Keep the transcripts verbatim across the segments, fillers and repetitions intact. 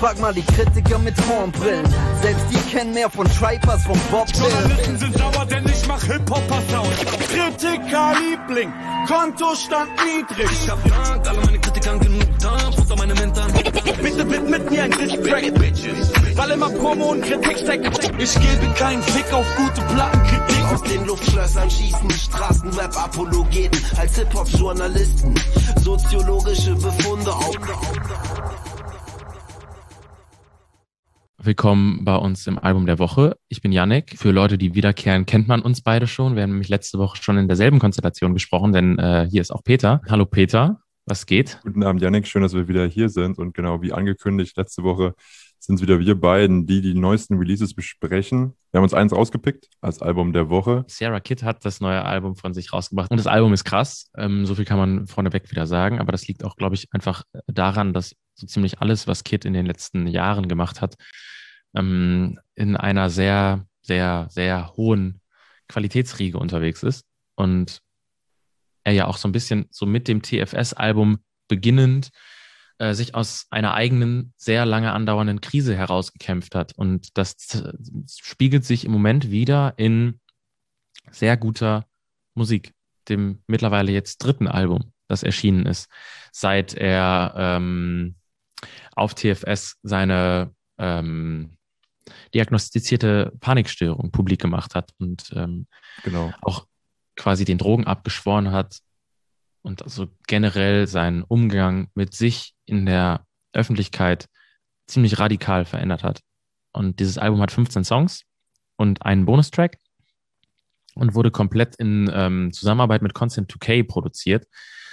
Frag mal die Kritiker mit Hornbrillen. Selbst die kennen mehr von Tribe als von Bob Dylan. Journalisten sind sauer, denn ich mach Hip-Hopper-Sound. Kritiker-Liebling, Kontostand niedrig. Ich hab Dank, alle meine Kritiker genug Dampf unter meine Mentoren. Bitte widmet mir ein Diss-Track, weil immer Promo und Kritik stecken. Ich gebe keinen Fick auf gute Plattenkritik. Aus den Luftschlössern schießen Straßenrap-Apologeten als Hip-Hop-Journalisten. Soziologische Befunde auf. Willkommen bei uns im Album der Woche. Ich bin Yannick. Für Leute, die wiederkehren, kennt man uns beide schon. Wir haben nämlich letzte Woche schon in derselben Konstellation gesprochen, denn äh, hier ist auch Peter. Hallo Peter, was geht? Guten Abend Yannick, schön, dass wir wieder hier sind. Und genau wie angekündigt, letzte Woche sind es wieder wir beiden, die die neuesten Releases besprechen. Wir haben uns eins rausgepickt als Album der Woche. Sierra Kid hat das neue Album von sich rausgebracht und das Album ist krass. Ähm, so viel kann man vorneweg wieder sagen, aber das liegt auch, glaube ich, einfach daran, dass so ziemlich alles, was Kid in den letzten Jahren gemacht hat, ähm, in einer sehr, sehr, sehr hohen Qualitätsriege unterwegs ist und er ja auch so ein bisschen so mit dem T F S-Album beginnend äh, sich aus einer eigenen, sehr lange andauernden Krise herausgekämpft hat. Und das z- spiegelt sich im Moment wieder in sehr guter Musik, dem mittlerweile jetzt dritten Album, das erschienen ist, seit er ähm, auf T F S seine ähm, diagnostizierte Panikstörung publik gemacht hat und ähm, Genau. auch quasi den Drogen abgeschworen hat und also generell seinen Umgang mit sich in der Öffentlichkeit ziemlich radikal verändert hat. Und dieses Album hat fünfzehn Songs und einen Bonustrack und wurde komplett in ähm, Zusammenarbeit mit Constant two K produziert.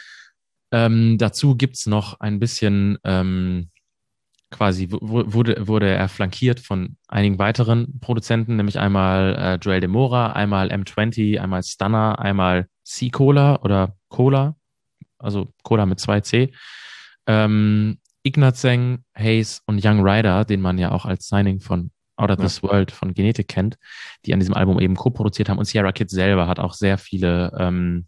Ähm, dazu gibt's noch ein bisschen ähm, quasi, w- wurde, wurde er flankiert von einigen weiteren Produzenten, nämlich einmal äh, Joel De Mora, einmal M zwanzig, einmal Stunner, einmal C-Cola oder Cola, also Cola mit zwei C, ähm, Ignazeng, Hayes und Young Rider, den man ja auch als Signing von Out of Ja. This World von Genetik kennt, die an diesem Album eben co-produziert haben. Und Sierra Kid selber hat auch sehr viele ähm,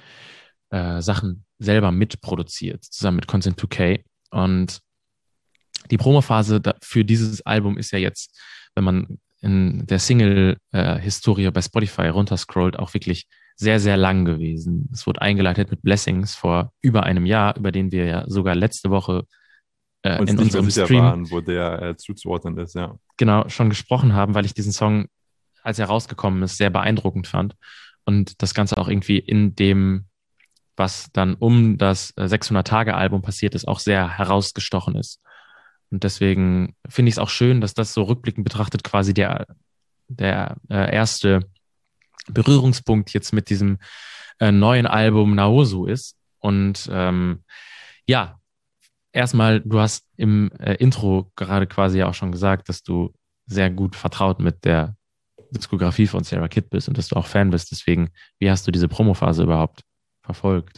äh, Sachen selber mitproduziert, zusammen mit Constant two K. Und die Promophase da- für dieses Album ist ja jetzt, wenn man in der Single-Historie bei Spotify runterscrollt, auch wirklich sehr, sehr lang gewesen. Es wurde eingeleitet mit Blessings vor über einem Jahr, über den wir ja sogar letzte Woche äh, Uns in nicht mehr unserem sicher Stream waren, wo der äh, zuzuordnen ist, ja. genau schon gesprochen haben, weil ich diesen Song, als er rausgekommen ist, sehr beeindruckend fand. Und das Ganze auch irgendwie in dem, was dann um das äh, sechshundert-Tage-Album passiert ist, auch sehr herausgestochen ist. Und deswegen finde ich es auch schön, dass das so rückblickend betrachtet quasi der, der äh, erste Berührungspunkt jetzt mit diesem äh, neuen Album Naosu ist. Und ähm, ja, erstmal, du hast im äh, Intro gerade quasi auch schon gesagt, dass du sehr gut vertraut mit der Diskografie von Sierra Kid bist und dass du auch Fan bist. Deswegen, wie hast du diese Promophase überhaupt verfolgt?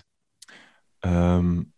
Ähm,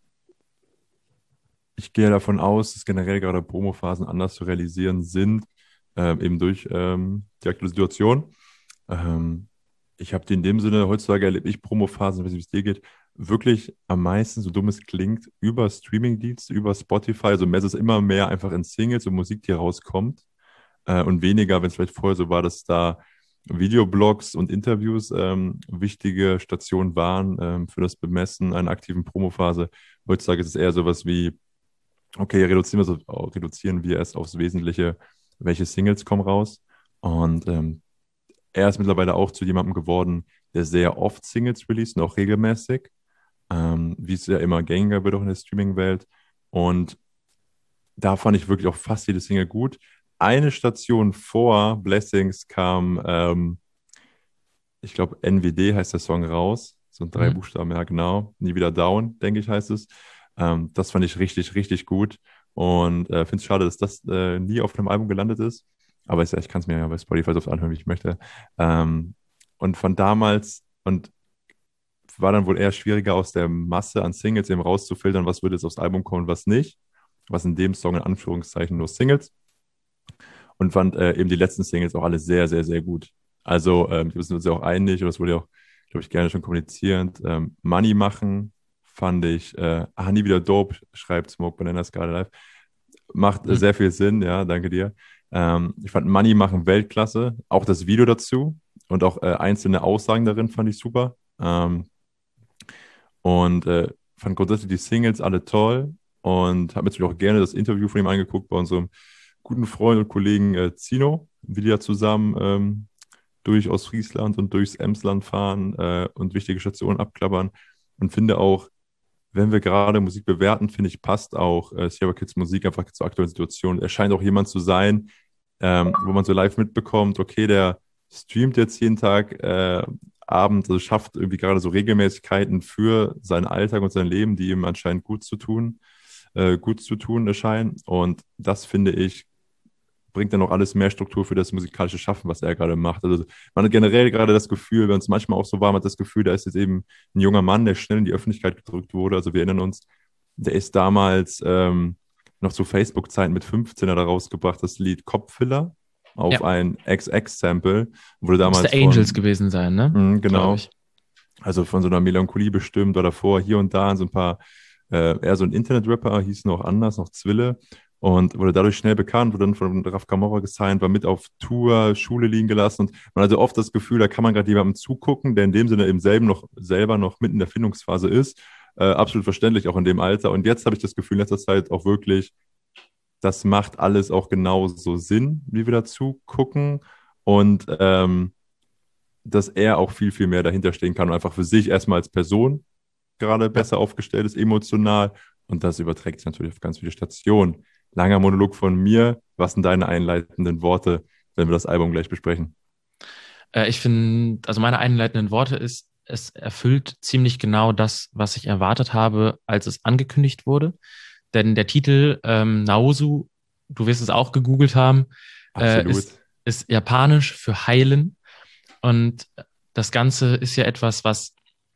ich gehe davon aus, dass generell gerade Promophasen anders zu realisieren sind, ähm, eben durch ähm, die aktuelle Situation. Ähm, ich habe die in dem Sinne, heutzutage erlebe ich Promophasen, ich weiß nicht, wie es dir geht, wirklich am meisten, so dumm es klingt, über Streamingdienste, über Spotify. Also mehr ist es immer mehr einfach in Singles und Musik, die rauskommt. Äh, und weniger, wenn es vielleicht vorher so war, dass da Videoblogs und Interviews ähm, wichtige Stationen waren ähm, für das Bemessen einer aktiven Promophase. Heutzutage ist es eher sowas wie, okay, reduzieren wir, so, reduzieren wir es aufs Wesentliche, welche Singles kommen raus. Und ähm, er ist mittlerweile auch zu jemandem geworden, der sehr oft Singles released und auch regelmäßig, ähm, wie es ja immer gängiger wird auch in der Streaming-Welt. Und da fand ich wirklich auch fast jede Single gut. Eine Station vor Blessings kam, ähm, ich glaube, N W D heißt der Song raus. So drei Mhm. Buchstaben, ja genau. Nie wieder down, denke ich, heißt es. Ähm, das fand ich richtig, richtig gut. Und äh, finde es schade, dass das äh, nie auf einem Album gelandet ist. Aber ich, ich kann es mir ja bei Spotify so oft anhören, wie ich möchte. Ähm, und von damals, und war dann wohl eher schwieriger, aus der Masse an Singles eben rauszufiltern, was würde jetzt aufs Album kommen und was nicht. Was in dem Song in Anführungszeichen nur Singles. Und fand äh, eben die letzten Singles auch alle sehr, sehr, sehr gut. Also, ähm, wir sind uns ja auch einig, und das wurde ja auch, glaube ich, gerne schon kommunizierend. Ähm, Money machen fand ich, äh, ah, nie wieder dope, schreibt Smoke Bananas gerade live. macht äh, Mhm. sehr viel Sinn, ja, danke dir. Ähm, ich fand Money machen Weltklasse, auch das Video dazu und auch äh, einzelne Aussagen darin fand ich super. Ähm, und äh, fand grundsätzlich die Singles alle toll und habe mir natürlich auch gerne das Interview von ihm angeguckt bei unserem guten Freund und Kollegen äh, Zino, wie die ja zusammen ähm, durch Ostfriesland und durchs Emsland fahren äh, und wichtige Stationen abklappern und finde auch, wenn wir gerade Musik bewerten, finde ich, passt auch äh, Sierra Kids Musik einfach zur aktuellen Situation. Er scheint auch jemand zu sein, ähm, wo man so live mitbekommt, okay, der streamt jetzt jeden Tag äh, Abend, also schafft irgendwie gerade so Regelmäßigkeiten für seinen Alltag und sein Leben, die ihm anscheinend gut zu tun, äh, gut zu tun erscheinen. Und das finde ich, bringt dann auch alles mehr Struktur für das musikalische Schaffen, was er gerade macht. Also man hat generell gerade das Gefühl, wenn es manchmal auch so war, man hat das Gefühl, da ist jetzt eben ein junger Mann, der schnell in die Öffentlichkeit gedrückt wurde. Also wir erinnern uns, der ist damals ähm, noch zu Facebook-Zeiten mit fünfzehn hat er rausgebracht, das Lied Kopffiller auf Ja. ein X X-Sample. Wurde Muss damals der Angels von, gewesen sein, ne? Mhm, Glaub genau. ich. Also von so einer Melancholie bestimmt oder davor hier und da so ein paar, äh, eher so ein Internet-Rapper, hieß noch anders, noch Zwille. Und wurde dadurch schnell bekannt, wurde dann von Raf Camorra gesigned, war mit auf Tour, Schule liegen gelassen. Und man hatte oft das Gefühl, da kann man gerade jemandem zugucken, der in dem Sinne im selben noch, selber noch mitten in der Findungsphase ist. Äh, absolut verständlich, auch in dem Alter. Und jetzt habe ich das Gefühl, in letzter Zeit auch wirklich, das macht alles auch genauso Sinn, wie wir dazu gucken. Und ähm, dass er auch viel, viel mehr dahinter stehen kann und einfach für sich erstmal als Person gerade besser aufgestellt ist, emotional. Und das überträgt sich natürlich auf ganz viele Stationen. Langer Monolog von mir. Was sind deine einleitenden Worte, wenn wir das Album gleich besprechen? Äh, ich finde, also meine einleitenden Worte ist, es erfüllt ziemlich genau das, was ich erwartet habe, als es angekündigt wurde. Denn der Titel ähm, Naosu, du wirst es auch gegoogelt haben, äh, Absolut. ist, ist japanisch für heilen. Und das Ganze ist ja etwas, was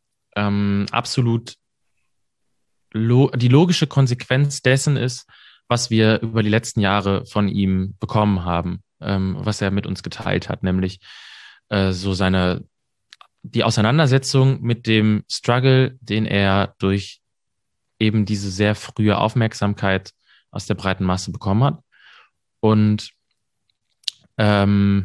ähm, absolut lo die logische Konsequenz dessen ist, was wir über die letzten Jahre von ihm bekommen haben, ähm, was er mit uns geteilt hat, nämlich äh, so seine, die Auseinandersetzung mit dem Struggle, den er durch eben diese sehr frühe Aufmerksamkeit aus der breiten Masse bekommen hat. Und ähm,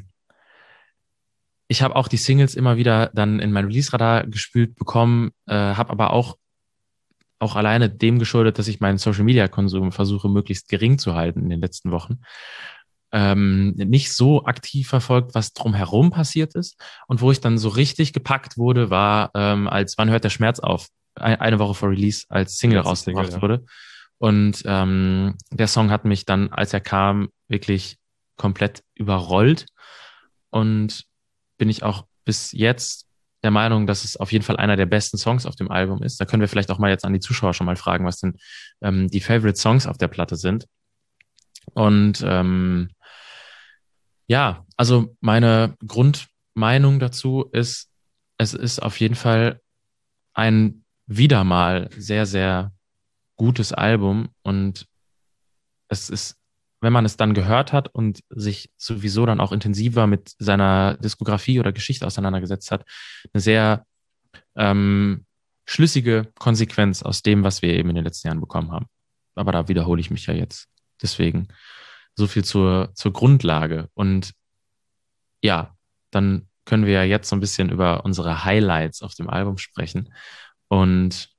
ich habe auch die Singles immer wieder dann in mein Release-Radar gespült bekommen, äh, habe aber auch auch alleine dem geschuldet, dass ich meinen Social-Media-Konsum versuche, möglichst gering zu halten in den letzten Wochen. Ähm, nicht so aktiv verfolgt, was drumherum passiert ist. Und wo ich dann so richtig gepackt wurde, war, ähm, als Wann hört der Schmerz auf? Eine Woche vor Release als Single Letzte rausgebracht Single, ja. wurde. Und ähm, der Song hat mich dann, als er kam, wirklich komplett überrollt. Und bin ich auch bis jetzt der Meinung, dass es auf jeden Fall einer der besten Songs auf dem Album ist. Da können wir vielleicht auch mal jetzt an die Zuschauer schon mal fragen, was denn ähm, die Favorite Songs auf der Platte sind. Und ähm, ja, also meine Grundmeinung dazu ist, es ist auf jeden Fall ein wieder mal sehr, sehr gutes Album und es ist, wenn man es dann gehört hat und sich sowieso dann auch intensiver mit seiner Diskografie oder Geschichte auseinandergesetzt hat, eine sehr ähm, schlüssige Konsequenz aus dem, was wir eben in den letzten Jahren bekommen haben. Aber da wiederhole ich mich ja jetzt. Deswegen so viel zur, zur Grundlage. Und ja, dann können wir ja jetzt so ein bisschen über unsere Highlights auf dem Album sprechen und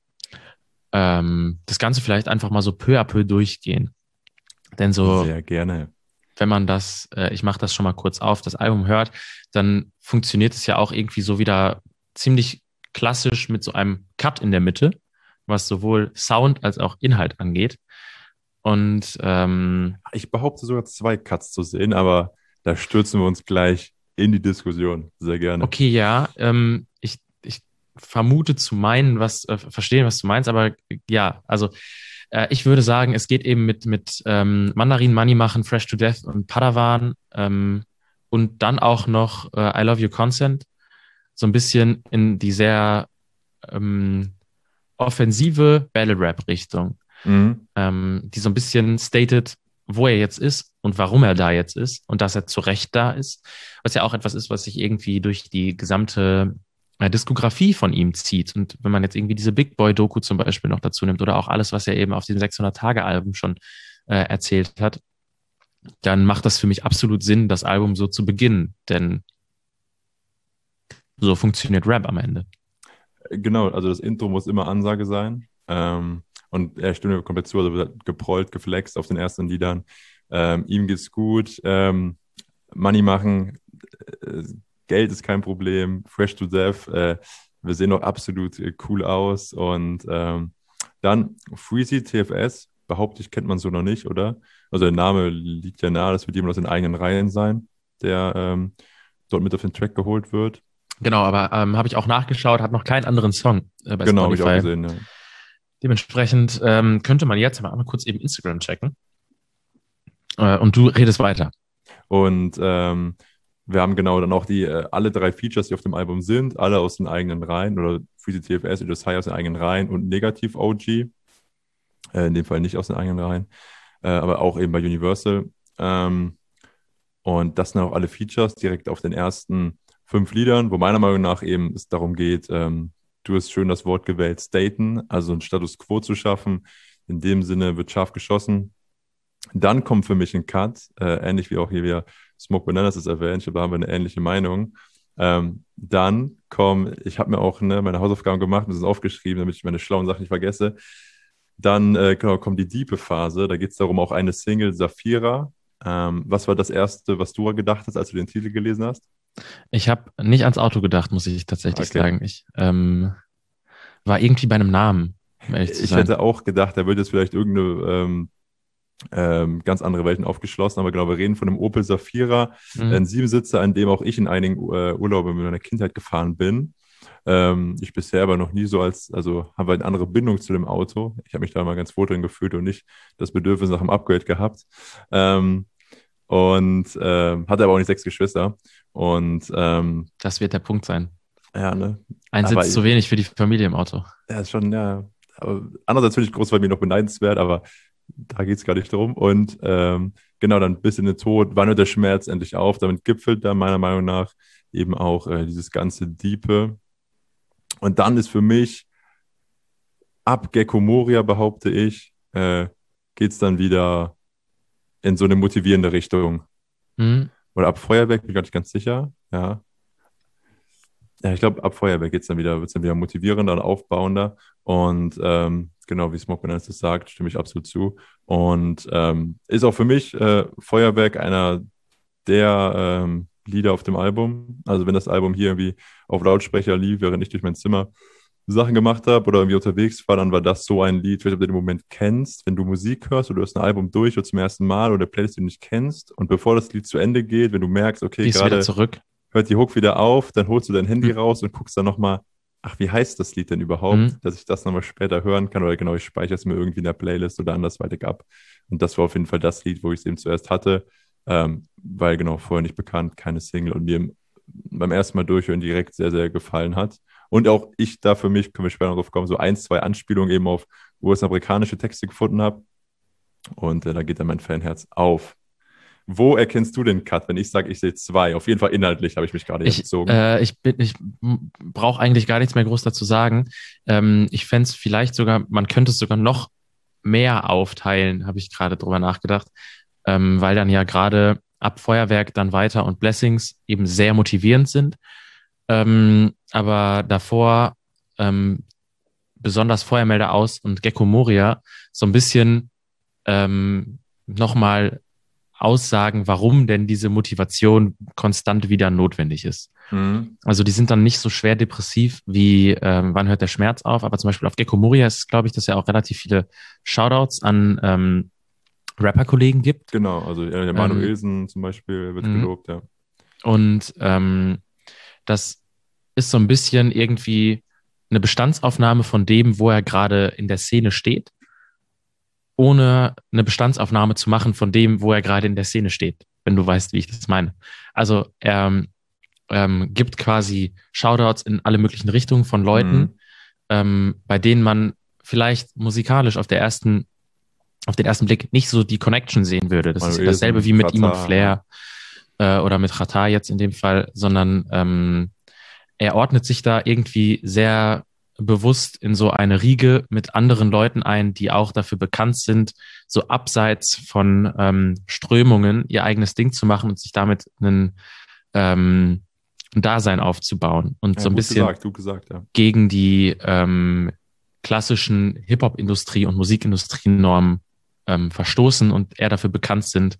ähm, das Ganze vielleicht einfach mal so peu à peu durchgehen. Denn so, Sehr gerne. wenn man das, äh, ich mache das schon mal kurz auf, das Album hört, dann funktioniert es ja auch irgendwie so wieder ziemlich klassisch mit so einem Cut in der Mitte, was sowohl Sound als auch Inhalt angeht. Und ähm, Ich behaupte sogar zwei Cuts zu sehen, aber da stürzen wir uns gleich in die Diskussion. Sehr gerne. okay, ja, ähm, ich, ich vermute zu meinen, was, äh, verstehen, was du meinst, aber ja, also äh, ich würde sagen, es geht eben mit, mit ähm, Mandarin Money machen, Fresh to Death und Padawan ähm, und dann auch noch äh, I Love Your Consent so ein bisschen in die sehr ähm, offensive Battle-Rap-Richtung, Mhm. ähm, die so ein bisschen stated, wo er jetzt ist und warum er da jetzt ist und dass er zu Recht da ist, was ja auch etwas ist, was sich irgendwie durch die gesamte äh, Diskografie von ihm zieht. Und wenn man jetzt irgendwie diese Big Boy-Doku zum Beispiel noch dazu nimmt oder auch alles, was er eben auf dem sechshundert-Tage-Album schon äh, erzählt hat, dann macht das für mich absolut Sinn, das Album so zu beginnen, denn so funktioniert Rap am Ende. Genau, also das Intro muss immer Ansage sein. Ähm, und er stimmt mir komplett zu, also wird geprollt, geflext auf den ersten Liedern. Ähm, ihm geht's gut, ähm, Money machen, äh, Geld ist kein Problem, fresh to death, äh, wir sehen auch absolut äh, cool aus. Und ähm, dann Freezy, T F S, behaupte ich, kennt man so noch nicht, oder? Also der Name liegt ja nahe, das wird jemand aus den eigenen Reihen sein, der ähm, dort mit auf den Track geholt wird. Genau, aber ähm, habe ich auch nachgeschaut, hat noch keinen anderen Song äh, bei Genau, habe Spotify. ich auch gesehen, ja. Dementsprechend ähm, könnte man jetzt mal einmal kurz eben Instagram checken. Äh, und du redest weiter. Und ähm, wir haben genau dann auch die äh, alle drei Features, die auf dem Album sind, alle aus den eigenen Reihen, oder Freezy T F S oder Sai aus den eigenen Reihen und Negativ O G, äh, in dem Fall nicht aus den eigenen Reihen, äh, aber auch eben bei Universal. Ähm, und das sind auch alle Features direkt auf den ersten fünf Liedern, wo meiner Meinung nach eben es darum geht, ähm, du hast schön das Wort gewählt, staten, also einen Status Quo zu schaffen. In dem Sinne wird scharf geschossen. Dann kommt für mich ein Cut, äh, ähnlich wie auch hier wieder Smoke Bananas ist erwähnt, ich glaube, da haben wir eine ähnliche Meinung. Ähm, dann kommen, ich habe mir auch ne, meine Hausaufgaben gemacht, das ist aufgeschrieben, damit ich meine schlauen Sachen nicht vergesse. Dann äh, genau, kommt die diepe Phase, da geht es darum, auch eine Single, Saphira. Ähm, was war das Erste, was du gedacht hast, als du den Titel gelesen hast? Ich habe nicht ans Auto gedacht, muss ich tatsächlich Okay. sagen. Ich ähm, war irgendwie bei einem Namen, um ehrlich zu Ich sein. hätte auch gedacht, da wird jetzt vielleicht irgendeine ähm, ähm, ganz andere Welten aufgeschlossen, aber genau, wir reden von einem Opel Saphira, Mhm. ein Siebensitzer, an dem auch ich in einigen äh, Urlauben in meiner Kindheit gefahren bin. Ähm, ich bisher aber noch nie so als, also haben wir eine andere Bindung zu dem Auto. Ich habe mich da mal ganz wohl drin gefühlt und nicht das Bedürfnis nach dem Upgrade gehabt. Ähm, und ähm, hatte aber auch nicht sechs Geschwister. Und ähm, Das wird der Punkt sein. ja, ne? Ein Aber Sitz zu wenig für die Familie im Auto. Ja, ist schon, ja. Aber andererseits finde ich Großfamilie noch beneidenswert, aber da geht es gar nicht drum. Und ähm, genau, dann bis in den Tod, wann hört der Schmerz endlich auf? Damit gipfelt da meiner Meinung nach eben auch äh, dieses ganze Diepe. Und dann ist für mich ab Gecko Moria, behaupte ich, äh, geht es dann wieder in so eine motivierende Richtung. Mhm. Oder ab Feuerwerk, bin ich gar nicht ganz sicher. Ja. Ja, ich glaube, ab Feuerwerk geht's dann wieder, wird es dann wieder motivierender und aufbauender. Und ähm, genau wie Smoke Bananas das sagt, stimme ich absolut zu. Und ähm, ist auch für mich äh, Feuerwerk einer der ähm, Lieder auf dem Album. Also wenn das Album hier irgendwie auf Lautsprecher lief, während ich durch mein Zimmer Sachen gemacht habe oder irgendwie unterwegs war, dann war das so ein Lied, wenn du den Moment kennst, wenn du Musik hörst oder du hörst ein Album durch oder zum ersten Mal oder Playlist, die du nicht kennst. Und bevor das Lied zu Ende geht, wenn du merkst, okay, Gehst gerade wieder zurück. hört die Hook wieder auf, dann holst du dein Handy Mhm. raus und guckst dann nochmal, ach, wie heißt das Lied denn überhaupt, Mhm. dass ich das nochmal später hören kann oder genau, ich speichere es mir irgendwie in der Playlist oder andersweitig ab. Und das war auf jeden Fall das Lied, wo ich es eben zuerst hatte, ähm, weil genau vorher nicht bekannt, keine Single und mir im, beim ersten Mal durchhören direkt sehr, sehr gefallen hat. Und auch ich da für mich, können wir später noch drauf kommen, so ein, zwei Anspielungen eben auf US-amerikanische Texte gefunden habe. Und äh, da geht dann mein Fanherz auf. Wo erkennst du den Cut, wenn ich sage, ich sehe zwei? Auf jeden Fall inhaltlich habe ich mich gerade Ich, entzogen. äh, ich, bin- ich brauche eigentlich gar nichts mehr groß dazu sagen. Ähm, ich fände es vielleicht sogar, man könnte es sogar noch mehr aufteilen, habe ich gerade drüber nachgedacht, ähm, weil dann ja gerade ab Feuerwerk dann weiter und Blessings eben sehr motivierend sind. Ähm, aber davor ähm, besonders Feuermelder aus und Gecko Moria so ein bisschen ähm, nochmal aussagen, warum denn diese Motivation konstant wieder notwendig ist. Mhm. Also die sind dann nicht so schwer depressiv wie ähm, wann hört der Schmerz auf, aber zum Beispiel auf Gecko Moria ist es, glaube ich, dass ja auch relativ viele Shoutouts an ähm, Rapper-Kollegen gibt. Genau, also äh, der Manu Ähm, Ilsen zum Beispiel wird mhm. gelobt, ja. Und ähm, das ist so ein bisschen irgendwie eine Bestandsaufnahme von dem, wo er gerade in der Szene steht, ohne eine Bestandsaufnahme zu machen von dem, wo er gerade in der Szene steht, wenn du weißt, wie ich das meine. Also er ähm, gibt quasi Shoutouts in alle möglichen Richtungen von Leuten, Mhm. ähm, bei denen man vielleicht musikalisch auf der ersten, auf den ersten Blick nicht so die Connection sehen würde. Das ist ja Manuelsen, dasselbe wie mit ihm und Xatar, Flair äh, oder mit Xatar jetzt in dem Fall, sondern ähm, er ordnet sich da irgendwie sehr bewusst in so eine Riege mit anderen Leuten ein, die auch dafür bekannt sind, so abseits von ähm, Strömungen ihr eigenes Ding zu machen und sich damit einen, ähm, ein Dasein aufzubauen und Ja, so ein gut bisschen gesagt, gut gesagt, ja. gegen die ähm, klassischen Hip-Hop-Industrie- und Musikindustrienormen ähm, verstoßen und eher dafür bekannt sind,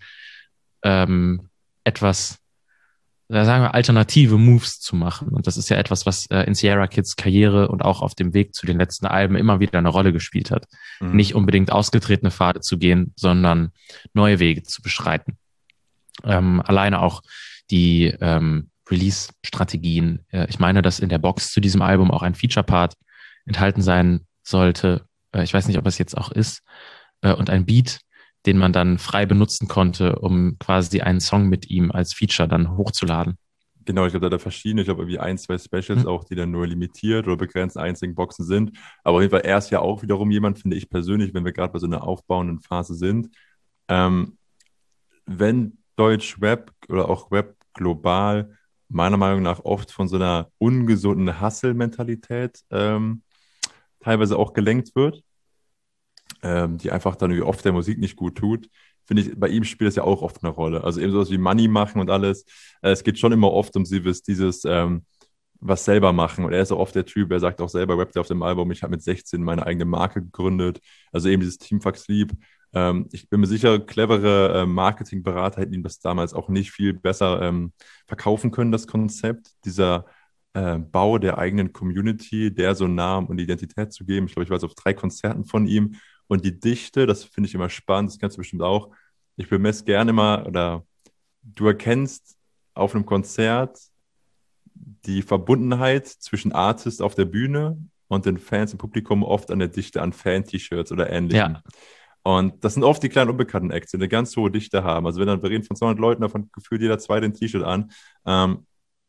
ähm, etwas, da sagen wir, alternative Moves zu machen. Und das ist ja etwas, was äh, in Sierra Kids Karriere und auch auf dem Weg zu den letzten Alben immer wieder eine Rolle gespielt hat. Mhm. Nicht unbedingt ausgetretene Pfade zu gehen, sondern neue Wege zu beschreiten. Ähm, alleine auch die ähm, Release-Strategien. Äh, ich meine, dass in der Box zu diesem Album auch ein Feature-Part enthalten sein sollte. Äh, ich weiß nicht, ob es jetzt auch ist. Äh, und ein Beat, den man dann frei benutzen konnte, um quasi einen Song mit ihm als Feature dann hochzuladen. Genau, ich glaube, da hat er verschiedene, ich glaube, irgendwie ein, zwei Specials Hm. auch, die dann nur limitiert oder begrenzt einzigen Boxen sind. Aber auf jeden Fall, er ist ja auch wiederum jemand, finde ich persönlich, wenn wir gerade bei so einer aufbauenden Phase sind, ähm, wenn Deutsch-Rap oder auch Rap global meiner Meinung nach oft von so einer ungesunden Hustle-Mentalität ähm, teilweise auch gelenkt wird, ähm, die einfach dann irgendwie oft der Musik nicht gut tut, finde ich, bei ihm spielt das ja auch oft eine Rolle. Also eben sowas wie Money machen und alles. Äh, es geht schon immer oft um dieses, dieses ähm, was selber machen. Und er ist auch oft der Typ, er sagt auch selber, rappt er auf dem Album, ich habe mit sechzehn meine eigene Marke gegründet. Also eben dieses Team Fuck Sleep. Ähm, ich bin mir sicher, clevere äh, Marketingberater hätten ihm das damals auch nicht viel besser ähm, verkaufen können, das Konzept. Dieser äh, Bau der eigenen Community, der so einen Namen und Identität zu geben. Ich glaube, ich war jetzt auf drei Konzerten von ihm. Und die Dichte, das finde ich immer spannend, das kennst du bestimmt auch. Ich bemesse gerne mal, oder du erkennst auf einem Konzert die Verbundenheit zwischen Artist auf der Bühne und den Fans im Publikum oft an der Dichte an Fan-T-Shirts oder Ähnlichem. Ja. Und das sind oft die kleinen unbekannten Acts, die eine ganz hohe Dichte haben. Also wenn dann, wir reden von zweihundert Leuten, davon gefühlt jeder zweite ein T-Shirt an. Ähm,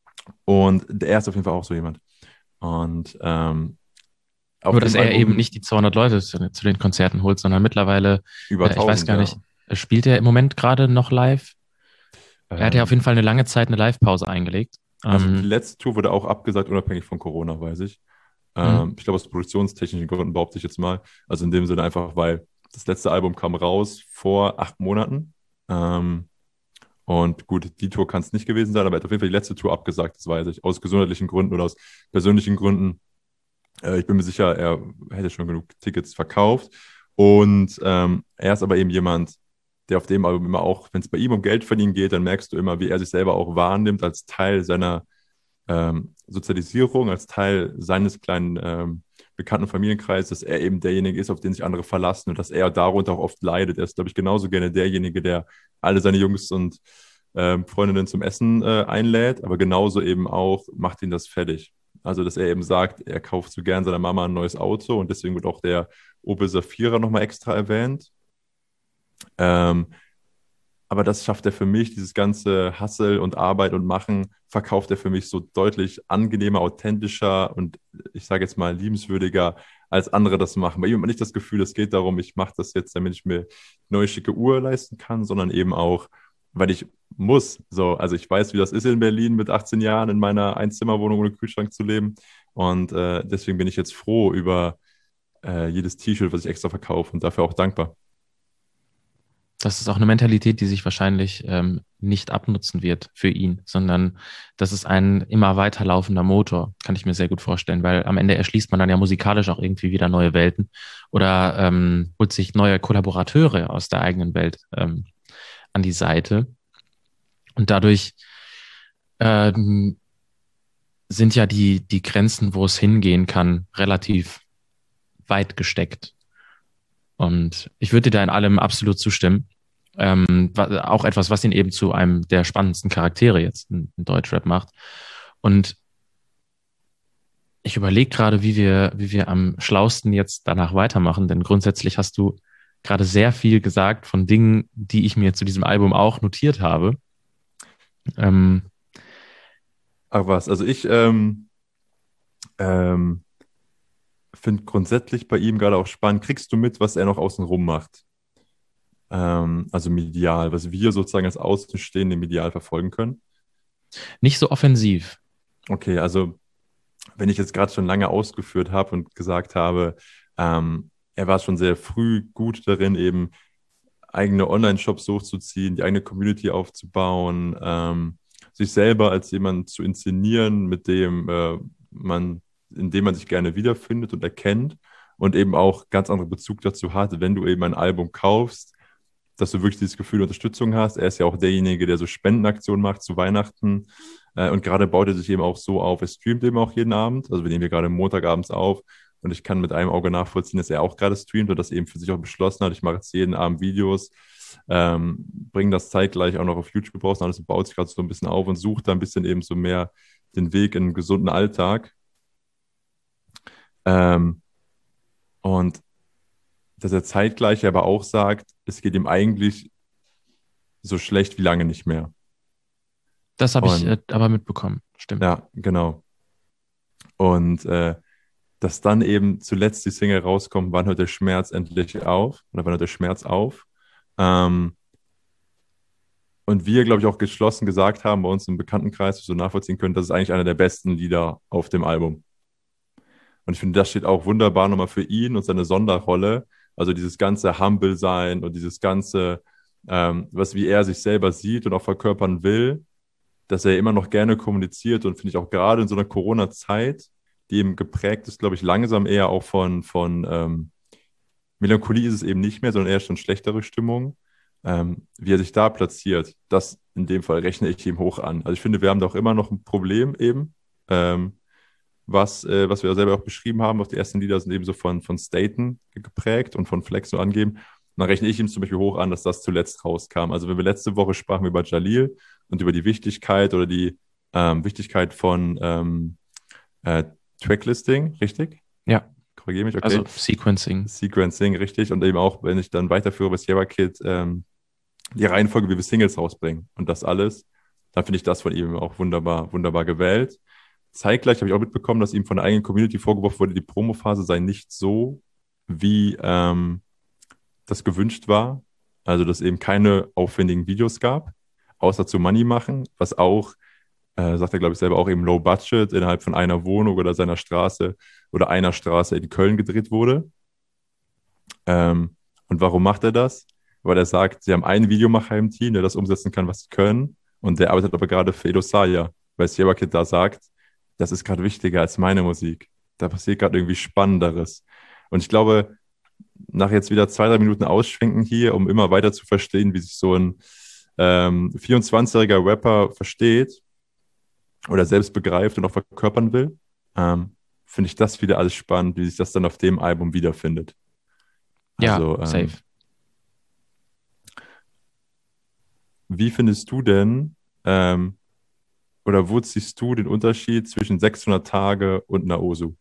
und er ist auf jeden Fall auch so jemand. Und ähm, auf Nur, dass dem er Album eben nicht die zweihundert Leute zu, zu den Konzerten holt, sondern mittlerweile, über äh, ich weiß tausend, gar ja. nicht, spielt er im Moment gerade noch live? Er hat ja Ähm, auf jeden Fall eine lange Zeit eine Live-Pause eingelegt. Also die Ähm, letzte Tour wurde auch abgesagt, unabhängig von Corona, weiß ich. Mhm. Ähm, ich glaube, aus produktionstechnischen Gründen behaupte ich jetzt mal. Also in dem Sinne einfach, weil das letzte Album kam raus vor acht Monaten. Ähm, und gut, die Tour kann es nicht gewesen sein, aber er hat auf jeden Fall die letzte Tour abgesagt, das weiß ich. Aus gesundheitlichen Gründen oder aus persönlichen Gründen. Äh, ich bin mir sicher, er hätte schon genug Tickets verkauft. Und ähm, er ist aber eben jemand, der auf dem Album immer auch, wenn es bei ihm um Geld verdienen geht, dann merkst du immer, wie er sich selber auch wahrnimmt als Teil seiner ähm, Sozialisierung, als Teil seines kleinen ähm, bekannten Familienkreises, dass er eben derjenige ist, auf den sich andere verlassen und dass er darunter auch oft leidet. Er ist, glaube ich, genauso gerne derjenige, der alle seine Jungs und ähm, Freundinnen zum Essen äh, einlädt, aber genauso eben auch macht ihn das fertig. Also, dass er eben sagt, er kauft so gern seiner Mama ein neues Auto und deswegen wird auch der Opel Safira nochmal extra erwähnt. Ähm, aber das schafft er für mich, dieses ganze Hustle und Arbeit und Machen, verkauft er für mich so deutlich angenehmer, authentischer und ich sage jetzt mal liebenswürdiger, als andere das machen. Bei ihm hat man nicht das Gefühl, es geht darum, ich mache das jetzt, damit ich mir eine neue schicke Uhr leisten kann, sondern eben auch, weil ich muss. So, also ich weiß, wie das ist in Berlin mit achtzehn Jahren in meiner Einzimmerwohnung ohne Kühlschrank zu leben. Und äh, deswegen bin ich jetzt froh über äh, jedes T-Shirt, was ich extra verkaufe und dafür auch dankbar. Das ist auch eine Mentalität, die sich wahrscheinlich ähm, nicht abnutzen wird für ihn, sondern das ist ein immer weiterlaufender Motor, kann ich mir sehr gut vorstellen, weil am Ende erschließt man dann ja musikalisch auch irgendwie wieder neue Welten oder ähm, holt sich neue Kollaborateure aus der eigenen Welt ähm, an die Seite. Und dadurch ähm, sind ja die, die Grenzen, wo es hingehen kann, relativ weit gesteckt. Und ich würde dir da in allem absolut zustimmen. Ähm, auch etwas, was ihn eben zu einem der spannendsten Charaktere jetzt in, in Deutschrap macht. Und ich überlege gerade, wie wir, wie wir am schlausten jetzt danach weitermachen, denn grundsätzlich hast du gerade sehr viel gesagt von Dingen, die ich mir zu diesem Album auch notiert habe. Ähm, Ach was, also ich ähm, ähm, finde grundsätzlich bei ihm gerade auch spannend, kriegst du mit, was er noch außenrum macht? Ähm, also medial, was wir sozusagen als Außenstehende medial verfolgen können? nicht so offensiv. Okay, also wenn ich jetzt gerade schon lange ausgeführt habe und gesagt habe, ähm, er war schon sehr früh gut darin, eben eigene Online-Shops hochzuziehen, die eigene Community aufzubauen, ähm, sich selber als jemand zu inszenieren, mit dem äh, man, in dem man sich gerne wiederfindet und erkennt und eben auch ganz anderen Bezug dazu hat, wenn du eben ein Album kaufst, dass du wirklich dieses Gefühl der Unterstützung hast. Er ist ja auch derjenige, der so Spendenaktionen macht zu Weihnachten. Äh, und gerade baut er sich eben auch so auf. Er streamt eben auch jeden Abend. Also wir nehmen hier gerade Montagabends auf. Und ich kann mit einem Auge nachvollziehen, dass er auch gerade streamt und das eben für sich auch beschlossen hat. Ich mache jetzt jeden Abend Videos, ähm, bringe das zeitgleich auch noch auf YouTube raus und alles baut sich gerade so ein bisschen auf und sucht da ein bisschen eben so mehr den Weg in einen gesunden Alltag. Ähm, und dass er zeitgleich aber auch sagt, es geht ihm eigentlich so schlecht wie lange nicht mehr. Das habe ich Und- äh, aber mitbekommen. Stimmt. Ja, genau. Und äh, dass dann eben zuletzt die Single rauskommt, wann hört der Schmerz endlich auf? Oder wann hört der Schmerz auf? Ähm, und wir, glaube ich, auch geschlossen gesagt haben, bei uns im Bekanntenkreis, dass wir so nachvollziehen können, das ist eigentlich einer der besten Lieder auf dem Album. Und ich finde, das steht auch wunderbar nochmal für ihn und seine Sonderrolle. Also dieses ganze Humble sein und dieses ganze, ähm, was wie er sich selber sieht und auch verkörpern will, dass er immer noch gerne kommuniziert und finde ich auch gerade in so einer Corona-Zeit, die eben geprägt ist, glaube ich, langsam eher auch von, von ähm, Melancholie ist es eben nicht mehr, sondern eher schon schlechtere Stimmung. Ähm, wie er sich da platziert, das in dem Fall rechne ich ihm hoch an. Also ich finde, wir haben da auch immer noch ein Problem eben, ähm, was, äh, was wir ja selber auch beschrieben haben. Auch die ersten Lieder sind eben so von, von Staten geprägt und von Flex so angeben. Und dann rechne ich ihm zum Beispiel hoch an, dass das zuletzt rauskam. Also wenn wir letzte Woche sprachen wir über Jalil und über die Wichtigkeit oder die ähm, Wichtigkeit von ähm, äh, Tracklisting, richtig? Ja. Korrigiere mich, okay. Also Sequencing. Sequencing, richtig. Und eben auch, wenn ich dann weiterführe bei Sierra Kid, ähm, die Reihenfolge, wie wir Singles rausbringen und das alles, dann finde ich das von ihm auch wunderbar, wunderbar gewählt. Zeitgleich habe ich auch mitbekommen, dass ihm von der eigenen Community vorgeworfen wurde, die Promophase sei nicht so, wie ähm, das gewünscht war. Also, dass eben keine aufwendigen Videos gab, außer zu Money machen, was auch, äh, sagt er, glaube ich, selber auch eben Low Budget innerhalb von einer Wohnung oder seiner Straße oder einer Straße in Köln gedreht wurde. Ähm, und warum macht er das? Weil er sagt, sie haben einen Videomacher im Team, der das umsetzen kann, was sie können. Und der arbeitet aber gerade für Edo Saya, weil Sierra Kid da sagt, das ist gerade wichtiger als meine Musik. Da passiert gerade irgendwie Spannenderes. Und ich glaube, nach jetzt wieder zwei, drei Minuten Ausschwenken hier, um immer weiter zu verstehen, wie sich so ein ähm, vierundzwanzigjähriger Rapper versteht oder selbst begreift und auch verkörpern will, ähm, finde ich das wieder alles spannend, wie sich das dann auf dem Album wiederfindet. Ja, Also, ähm, safe. Wie findest du denn, ähm, oder wo siehst du den Unterschied zwischen sechshundert Tage und Naosu?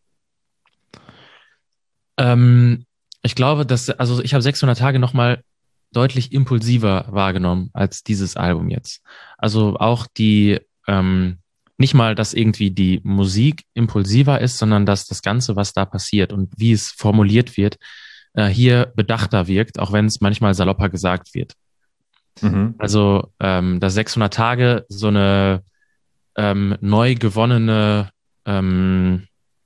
Ähm, ich glaube, dass, also ich habe sechshundert Tage nochmal deutlich impulsiver wahrgenommen als dieses Album jetzt. Also auch die, ähm, nicht mal, dass irgendwie die Musik impulsiver ist, sondern dass das Ganze, was da passiert und wie es formuliert wird, äh, hier bedachter wirkt, auch wenn es manchmal salopper gesagt wird. Mhm. Also, ähm, dass sechshundert Tage so eine ähm, neu gewonnene ähm,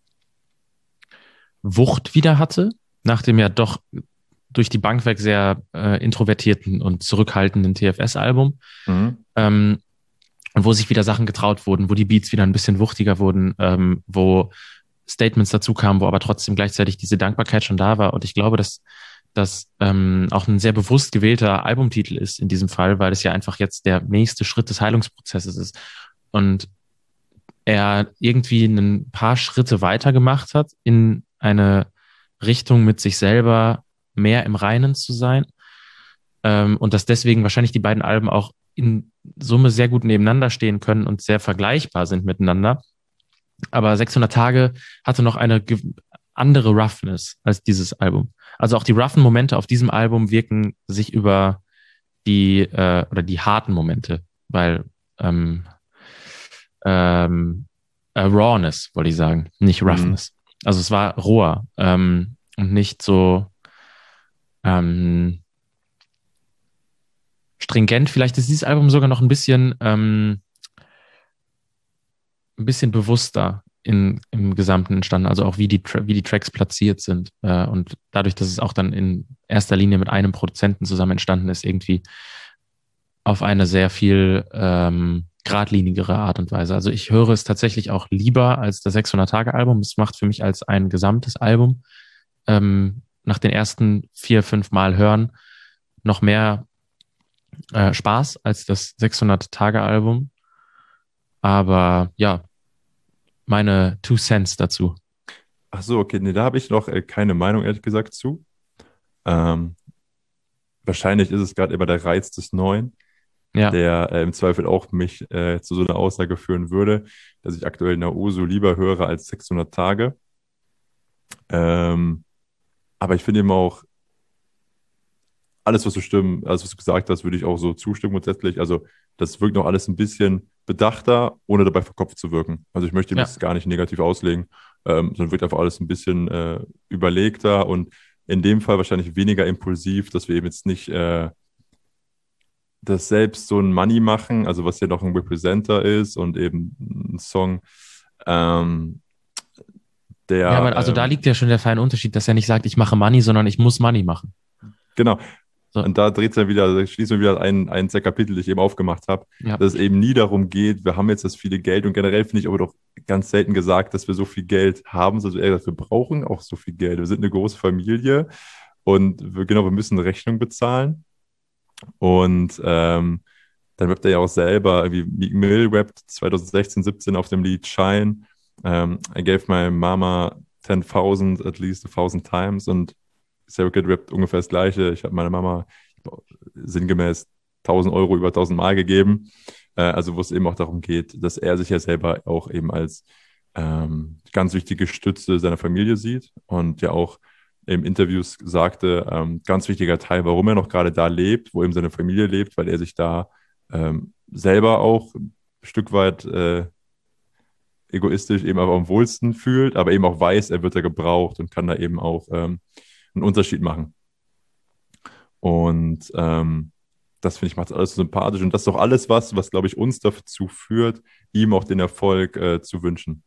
Wucht wieder hatte, nach dem ja doch durch die Bank weg sehr äh, introvertierten und zurückhaltenden T F S-Album, Mhm. ähm, und wo sich wieder Sachen getraut wurden, wo die Beats wieder ein bisschen wuchtiger wurden, ähm, wo Statements dazu kamen, wo aber trotzdem gleichzeitig diese Dankbarkeit schon da war. Und ich glaube, dass das ähm, auch ein sehr bewusst gewählter Albumtitel ist in diesem Fall, weil es ja einfach jetzt der nächste Schritt des Heilungsprozesses ist. Und er irgendwie ein paar Schritte weiter gemacht hat in eine Richtung, mit sich selber mehr im Reinen zu sein. Ähm, und dass deswegen wahrscheinlich die beiden Alben auch in Summe sehr gut nebeneinander stehen können und sehr vergleichbar sind miteinander. Aber sechshundert Tage hatte noch eine ge- andere Roughness als dieses Album. Also auch die roughen Momente auf diesem Album wirken sich über die, äh, oder die harten Momente, weil ähm, ähm, äh, Rawness, wollte ich sagen, nicht Roughness. Mhm. Also es war roher ähm, und nicht so ähm, stringent. Vielleicht ist dieses Album sogar noch ein bisschen ähm, ein bisschen bewusster in, im Gesamten entstanden, also auch wie die, Tra- wie die Tracks platziert sind. Äh, und dadurch, dass es auch dann in erster Linie mit einem Produzenten zusammen entstanden ist, irgendwie auf eine sehr viel ähm, geradlinigere Art und Weise. Also ich höre es tatsächlich auch lieber als das sechshundert-Tage-Album. Es macht für mich als ein gesamtes Album ähm, nach den ersten vier, fünf Mal hören noch mehr äh, Spaß als das sechshundert-Tage-Album. Aber ja, meine Two Cents dazu. Ach so, okay, nee, da habe ich noch äh, keine Meinung, ehrlich gesagt, zu. Ähm, Wahrscheinlich ist es gerade immer der Reiz des Neuen, Ja, der äh, im Zweifel auch mich äh, zu so einer Aussage führen würde, dass ich aktuell Naosu lieber höre als sechshundert Tage. Ähm, aber ich finde eben auch, alles, was du stimmen, alles, was du gesagt hast, würde ich auch so zustimmen grundsätzlich. Also, das wirkt noch alles ein bisschen bedachter, ohne dabei verkopft zu wirken. Also, ich möchte ihm ja, das gar nicht negativ auslegen, ähm, sondern wirkt einfach alles ein bisschen äh, überlegter und in dem Fall wahrscheinlich weniger impulsiv, dass wir eben jetzt nicht äh, das selbst so ein Money machen, also was ja noch ein Representer ist und eben ein Song, ähm, ja, der, aber also da ähm, liegt ja schon der feine Unterschied, dass er nicht sagt, ich mache Money, sondern ich muss Money machen. genau. So, Und da dreht es ja wieder, da schließt man wieder ein, eins der Kapitel, die ich eben aufgemacht habe, ja, dass es eben nie darum geht, wir haben jetzt das viele Geld und generell finde ich aber doch ganz selten gesagt, dass wir so viel Geld haben, also eher, dass wir brauchen auch so viel Geld. Wir sind eine große Familie und wir, genau, wir müssen eine Rechnung bezahlen und ähm, dann rappt er ja auch selber, wie Meek Mill rappt zwanzig sechzehn, siebzehn auf dem Lied Shine. Ähm, I gave my mama ten thousand at least a thousand times und Sarah Kid rappt ungefähr das Gleiche. Ich habe meiner Mama sinngemäß tausend Euro über tausend Mal gegeben. Äh, also wo es eben auch darum geht, dass er sich ja selber auch eben als ähm, ganz wichtige Stütze seiner Familie sieht und ja auch im Interviews sagte, ähm, ganz wichtiger Teil, warum er noch gerade da lebt, wo eben seine Familie lebt, weil er sich da ähm, selber auch ein Stück weit äh, egoistisch eben auch am wohlsten fühlt, aber eben auch weiß, er wird da gebraucht und kann da eben auch ähm, einen Unterschied machen. Und ähm, das finde ich macht alles so sympathisch und das ist doch alles was, was glaube ich uns dazu führt, ihm auch den Erfolg äh, zu wünschen.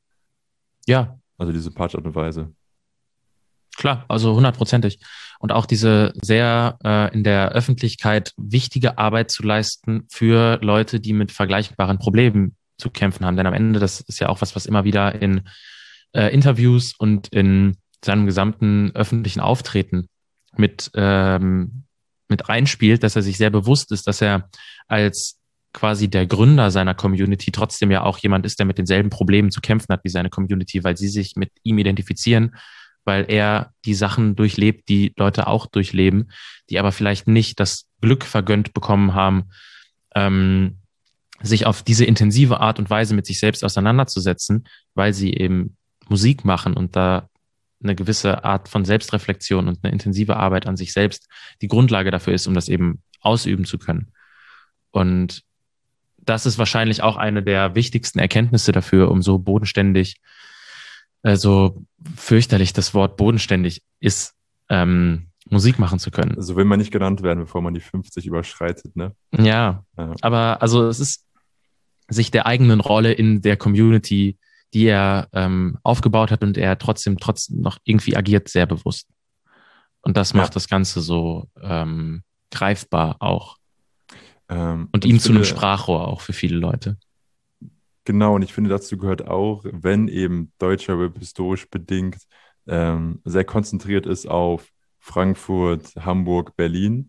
ja, Also die sympathische Art und Weise. klar, also hundertprozentig. Und auch diese sehr äh, in der Öffentlichkeit wichtige Arbeit zu leisten für Leute, die mit vergleichbaren Problemen zu kämpfen haben. Denn am Ende, das ist ja auch was, was immer wieder in äh, Interviews und in seinem gesamten öffentlichen Auftreten mit, ähm, mit einspielt, dass er sich sehr bewusst ist, dass er als quasi der Gründer seiner Community trotzdem ja auch jemand ist, der mit denselben Problemen zu kämpfen hat wie seine Community, weil sie sich mit ihm identifizieren, weil er die Sachen durchlebt, die Leute auch durchleben, die aber vielleicht nicht das Glück vergönnt bekommen haben, ähm, sich auf diese intensive Art und Weise mit sich selbst auseinanderzusetzen, weil sie eben Musik machen und da eine gewisse Art von Selbstreflexion und eine intensive Arbeit an sich selbst die Grundlage dafür ist, um das eben ausüben zu können. Und das ist wahrscheinlich auch eine der wichtigsten Erkenntnisse dafür, um so bodenständig, äh, so fürchterlich das Wort bodenständig ist, ähm, Musik machen zu können. So will man nicht genannt werden, bevor man die fünfzig überschreitet, ne? Ja, Ja. aber also es ist sich der eigenen Rolle in der Community, die er ähm, aufgebaut hat und er trotzdem trotzdem noch irgendwie agiert, sehr bewusst. Und das macht Ja. das Ganze so ähm, greifbar auch. Ähm, Und ich ihn zu einem finde- Sprachrohr auch für viele Leute. Genau, und ich finde, dazu gehört auch, wenn eben deutscher Rap historisch bedingt ähm, sehr konzentriert ist auf Frankfurt, Hamburg, Berlin,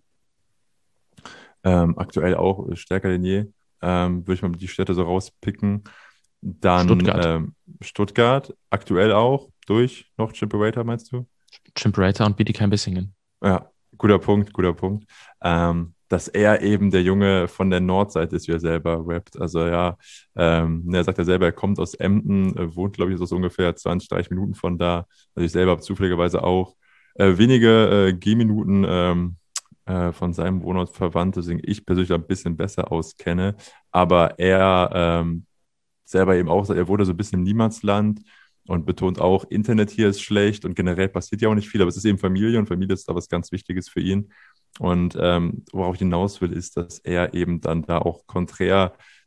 ähm, aktuell auch stärker denn je, ähm, würde ich mal die Städte so rauspicken. Dann Stuttgart. Ähm, Stuttgart, aktuell auch, durch noch Chimperator, meinst du? Chimperator und Bietigheim Bissingen. Ja, guter Punkt, guter Punkt. Ähm, dass er eben der Junge von der Nordseite ist, wie er selber rappt. Also ja, ähm, er sagt ja selber, er kommt aus Emden, äh, wohnt, glaube ich, so ungefähr zwanzig, dreißig Minuten von da. Also ich selber habe zufälligerweise auch äh, wenige äh, Gehminuten ähm, äh, von seinem Wohnort verwandt, deswegen ich persönlich ein bisschen besser auskenne. Aber er ähm, selber eben auch sagt, er wurde so ein bisschen im Niemandsland und betont auch, Internet hier ist schlecht und generell passiert ja auch nicht viel, aber es ist eben Familie und Familie ist da was ganz Wichtiges für ihn. Und ähm, worauf ich hinaus will, ist, dass er eben dann da auch konträr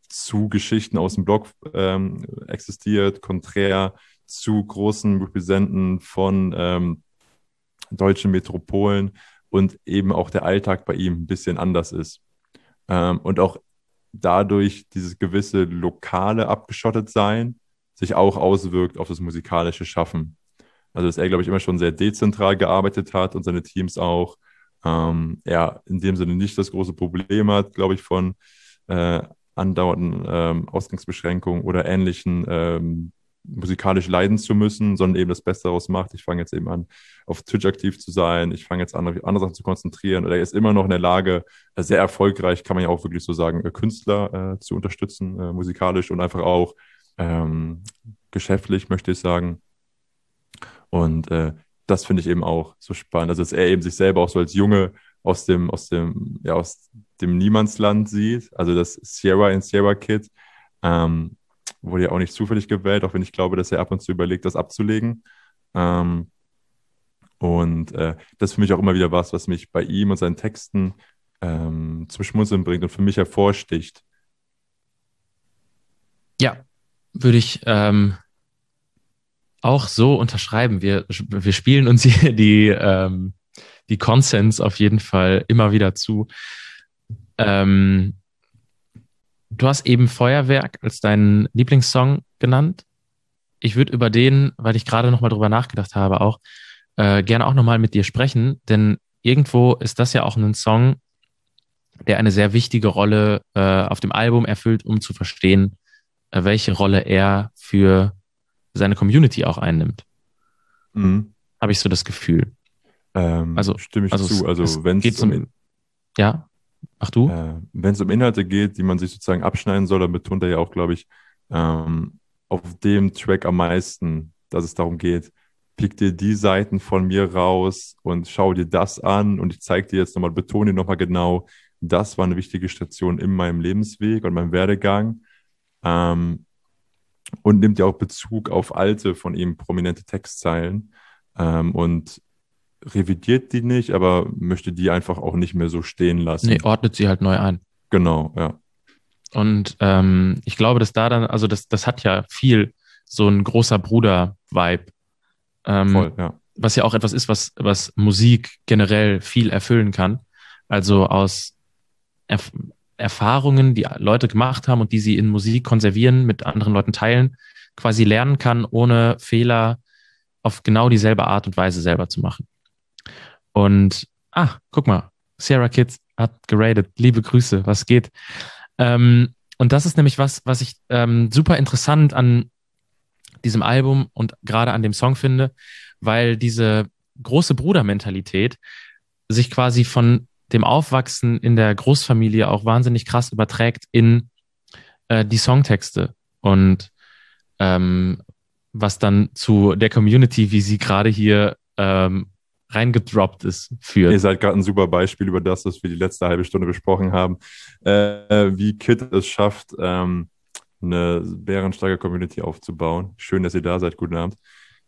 zu Geschichten aus dem Blog ähm, existiert, konträr zu großen Representen von ähm, deutschen Metropolen und eben auch der Alltag bei ihm ein bisschen anders ist. Ähm, und auch dadurch dieses gewisse lokale Abgeschottetsein sich auch auswirkt auf das musikalische Schaffen. Also dass er, glaube ich, immer schon sehr dezentral gearbeitet hat und seine Teams auch. Ähm, er in dem Sinne nicht das große Problem hat, glaube ich, von äh, andauernden ähm, Ausgangsbeschränkungen oder ähnlichen ähm, musikalisch leiden zu müssen, sondern eben das Beste daraus macht. Ich fange jetzt eben an, auf Twitch aktiv zu sein. Ich fange jetzt an, auf andere Sachen zu konzentrieren. Oder er ist immer noch in der Lage, sehr erfolgreich, kann man ja auch wirklich so sagen, Künstler äh, zu unterstützen, äh, musikalisch und einfach auch ähm, geschäftlich, möchte ich sagen. Und äh, das finde ich eben auch so spannend. Also, dass er eben sich selber auch so als Junge aus dem, aus dem, ja, aus dem Niemandsland sieht. Also das Sierra in Sierra Kid ähm, wurde ja auch nicht zufällig gewählt, auch wenn ich glaube, dass er ab und zu überlegt, das abzulegen. Ähm, und äh, das ist für mich auch immer wieder was, was mich bei ihm und seinen Texten ähm, zum Schmunzeln bringt und für mich hervorsticht. Ja, würde ich ähm, auch so unterschreiben. Wir, wir spielen uns hier die, ähm, die Consens auf jeden Fall immer wieder zu. Ähm, du hast eben Feuerwerk als deinen Lieblingssong genannt. Ich würde über den, weil ich gerade nochmal drüber nachgedacht habe, auch äh, gerne auch nochmal mit dir sprechen, denn irgendwo ist das ja auch ein Song, der eine sehr wichtige Rolle äh, auf dem Album erfüllt, um zu verstehen, äh, welche Rolle er für seine Community auch einnimmt. Mhm. Habe ich so das Gefühl. Ähm, Also stimme ich also zu. Es, Also es wenn geht es um, um, ja, ach du? äh, wenn es um Inhalte geht, die man sich sozusagen abschneiden soll, dann betont er ja auch, glaube ich, ähm, auf dem Track am meisten, dass es darum geht, pick dir die Seiten von mir raus und schau dir das an und ich zeige dir jetzt nochmal, betone dir nochmal genau, das war eine wichtige Station in meinem Lebensweg und meinem Werdegang. Ähm, und nimmt ja auch Bezug auf alte von ihm prominente Textzeilen ähm, und revidiert die nicht, aber möchte die einfach auch nicht mehr so stehen lassen. Nee, ordnet sie halt neu ein. Genau, ja. Und ähm, ich glaube, dass da dann, also das, das hat ja viel so ein großer Bruder-Vibe. Ähm, Voll, ja. Was ja auch etwas ist, was, was Musik generell viel erfüllen kann. Also aus Erf- Erfahrungen, die Leute gemacht haben und die sie in Musik konservieren, mit anderen Leuten teilen, quasi lernen kann, ohne Fehler auf genau dieselbe Art und Weise selber zu machen. Und, ah, guck mal, Sierra Kid hat geradet. Liebe Grüße, was geht? Ähm, und das ist nämlich was, was ich ähm, super interessant an diesem Album und gerade an dem Song finde, weil diese große Brudermentalität sich quasi von dem Aufwachsen in der Großfamilie auch wahnsinnig krass überträgt in äh, die Songtexte und ähm, was dann zu der Community, wie sie gerade hier ähm, reingedroppt ist, führt. Ihr seid gerade ein super Beispiel über das, was wir die letzte halbe Stunde besprochen haben, äh, wie Kid es schafft, ähm, eine bärenstarke Community aufzubauen. Schön, dass ihr da seid. Guten Abend.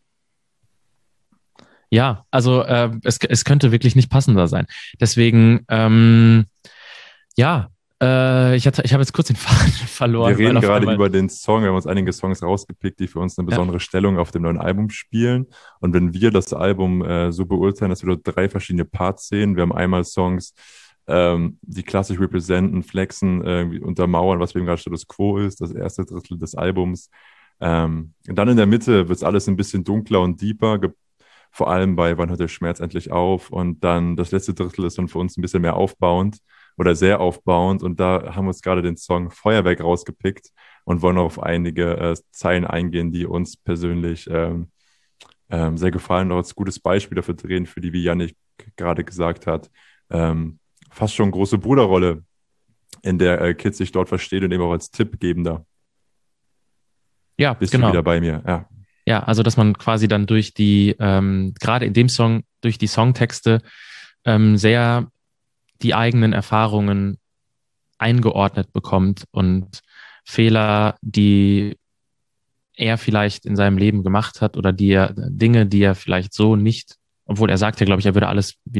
Ja, also äh, es, es könnte wirklich nicht passender sein. Deswegen, ähm, ja, äh, ich, hatte, ich habe jetzt kurz den Faden verloren. Wir reden gerade einmal... über den Song. Wir haben uns einige Songs rausgepickt, die für uns eine besondere ja. Stellung auf dem neuen Album spielen. Und wenn wir das Album äh, so beurteilen, dass wir dort drei verschiedene Parts sehen, wir haben einmal Songs, ähm, die klassisch representen, flexen, äh, untermauern, was wir eben gerade Status Quo ist, das erste Drittel des Albums. Ähm, und dann in der Mitte wird es alles ein bisschen dunkler und deeper, ge- vor allem bei Wann hört der Schmerz endlich auf? Und dann das letzte Drittel ist dann für uns ein bisschen mehr aufbauend oder sehr aufbauend. Und da haben wir uns gerade den Song Feuerwerk rausgepickt und wollen auf einige äh, Zeilen eingehen, die uns persönlich ähm, ähm, sehr gefallen und auch als gutes Beispiel dafür drehen, für die, wie Yannick gerade gesagt hat, ähm, fast schon große Bruderrolle, in der äh, Kid sich dort versteht und eben auch als Tippgebender. Ja, Bist genau. du wieder bei mir? Ja. Ja, also dass man quasi dann durch die, ähm, gerade in dem Song, durch die Songtexte ähm, sehr die eigenen Erfahrungen eingeordnet bekommt und Fehler, die er vielleicht in seinem Leben gemacht hat oder die er, Dinge, die er vielleicht so nicht, obwohl er sagt ja, glaube ich, er würde alles wieder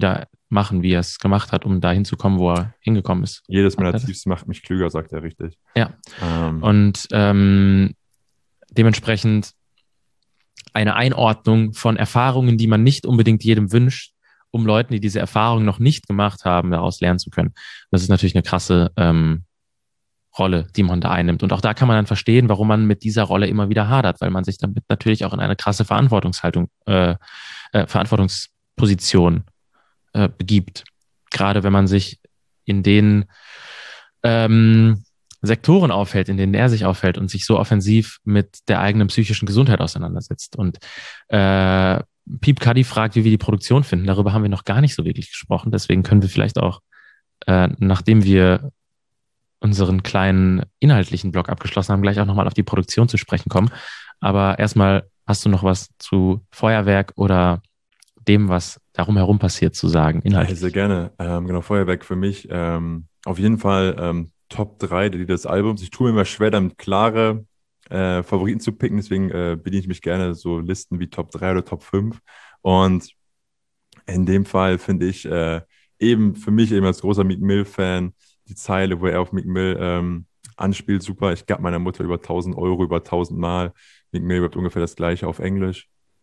machen, wie er es gemacht hat, um da hinzukommen, wo er hingekommen ist. Jedes meiner Tiefs macht mich klüger, sagt er richtig. Ja. Ähm, Und ähm, dementsprechend eine Einordnung von Erfahrungen, die man nicht unbedingt jedem wünscht, um Leuten, die diese Erfahrung noch nicht gemacht haben, daraus lernen zu können. Das ist natürlich eine krasse ähm, Rolle, die man da einnimmt. Und auch da kann man dann verstehen, warum man mit dieser Rolle immer wieder hadert, weil man sich damit natürlich auch in eine krasse Verantwortungshaltung, äh, äh, Verantwortungsposition äh, begibt. Gerade wenn man sich in den ähm, Sektoren aufhält, in denen er sich aufhält und sich so offensiv mit der eigenen psychischen Gesundheit auseinandersetzt. Und äh, Peep Cuddy fragt, wie wir die Produktion finden. Darüber haben wir noch gar nicht so wirklich gesprochen. Deswegen können wir vielleicht auch, äh, nachdem wir unseren kleinen inhaltlichen Block abgeschlossen haben, gleich auch nochmal auf die Produktion zu sprechen kommen. Aber erstmal, hast du noch was zu Feuerwerk oder dem, was darum herum passiert, zu sagen, inhaltlich? Ja, sehr gerne. Ähm, genau, Feuerwerk für mich. Ähm, auf jeden Fall ähm, Top drei der Lieder des Albums. Ich tue mir immer schwer, damit klare äh, Favoriten zu picken, deswegen äh, bediene ich mich gerne so Listen wie Top drei oder Top fünf. Und in dem Fall finde ich äh, eben für mich eben als großer Meek Mill-Fan die Zeile, wo er auf Meek Mill ähm, anspielt, super. Ich gab meiner Mutter über tausend Euro, über tausend Mal. Meek Mill wird ungefähr das Gleiche auf Englisch.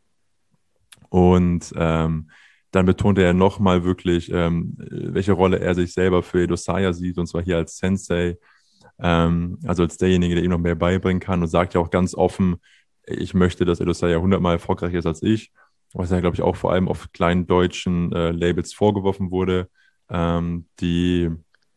Und ähm, dann betonte er nochmal wirklich, ähm, welche Rolle er sich selber für Edosaya sieht, und zwar hier als Sensei, ähm, also als derjenige, der ihm noch mehr beibringen kann, und sagt ja auch ganz offen, ich möchte, dass Edosaya hundertmal erfolgreicher ist als ich, was ja, glaube ich, auch vor allem auf kleinen deutschen äh, Labels vorgeworfen wurde, ähm, die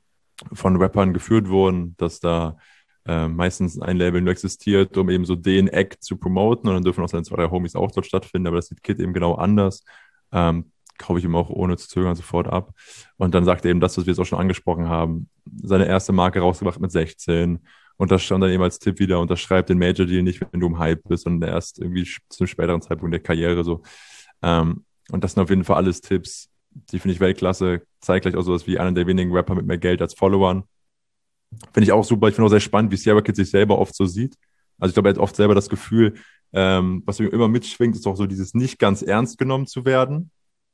von Rappern geführt wurden, dass da äh, meistens ein Label nur existiert, um eben so den Act zu promoten, und dann dürfen auch seine zwei, drei Homies auch dort stattfinden, aber das sieht Kid eben genau anders. Ähm, kaufe ich ihm auch ohne zu zögern sofort ab. Und dann sagt er eben das, was wir jetzt auch schon angesprochen haben. Seine erste Marke rausgebracht mit sechzehn. Und das stand dann eben als Tipp wieder, unterschreibt den Major Deal nicht, wenn du im Hype bist, sondern erst irgendwie zu einem späteren Zeitpunkt der Karriere so. Ähm, und das sind auf jeden Fall alles Tipps, die finde ich Weltklasse. Zeigt gleich auch sowas wie einer der wenigen Rapper mit mehr Geld als Followern. Finde ich auch super. Ich finde auch sehr spannend, wie Sierra Kid sich selber oft so sieht. Also ich glaube, er hat oft selber das Gefühl, ähm, was ihm immer mitschwingt, ist auch so dieses nicht ganz ernst genommen zu werden.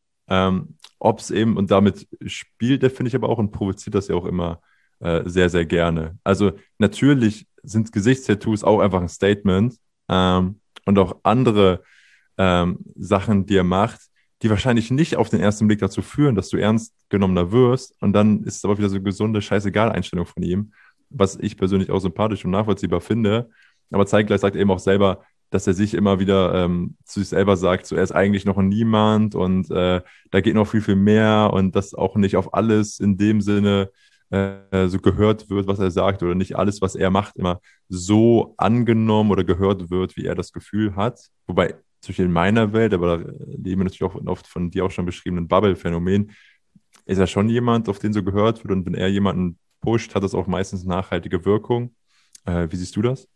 Ähm, ob es eben, und damit spielt er, finde ich, aber auch und provoziert das ja auch immer äh, sehr, sehr gerne. Also natürlich sind Gesichtstattoos auch einfach ein Statement, ähm, und auch andere ähm, Sachen, die er macht, die wahrscheinlich nicht auf den ersten Blick dazu führen, dass du ernst genommener wirst, und dann ist es aber wieder so eine gesunde Scheißegal-Einstellung von ihm, was ich persönlich auch sympathisch und nachvollziehbar finde, aber zeitgleich sagt er eben auch selber, dass er sich immer wieder ähm, zu sich selber sagt, so er ist eigentlich noch ein Niemand, und äh, da geht noch viel, viel mehr, und dass auch nicht auf alles in dem Sinne äh, so gehört wird, was er sagt, oder nicht alles, was er macht, immer so angenommen oder gehört wird, wie er das Gefühl hat. Wobei, zum Beispiel in meiner Welt, aber da leben wir natürlich auch oft von dir auch schon beschriebenen Bubble-Phänomen, ist er schon jemand, auf den so gehört wird, und wenn er jemanden pusht, hat das auch meistens nachhaltige Wirkung. Äh, wie siehst du das?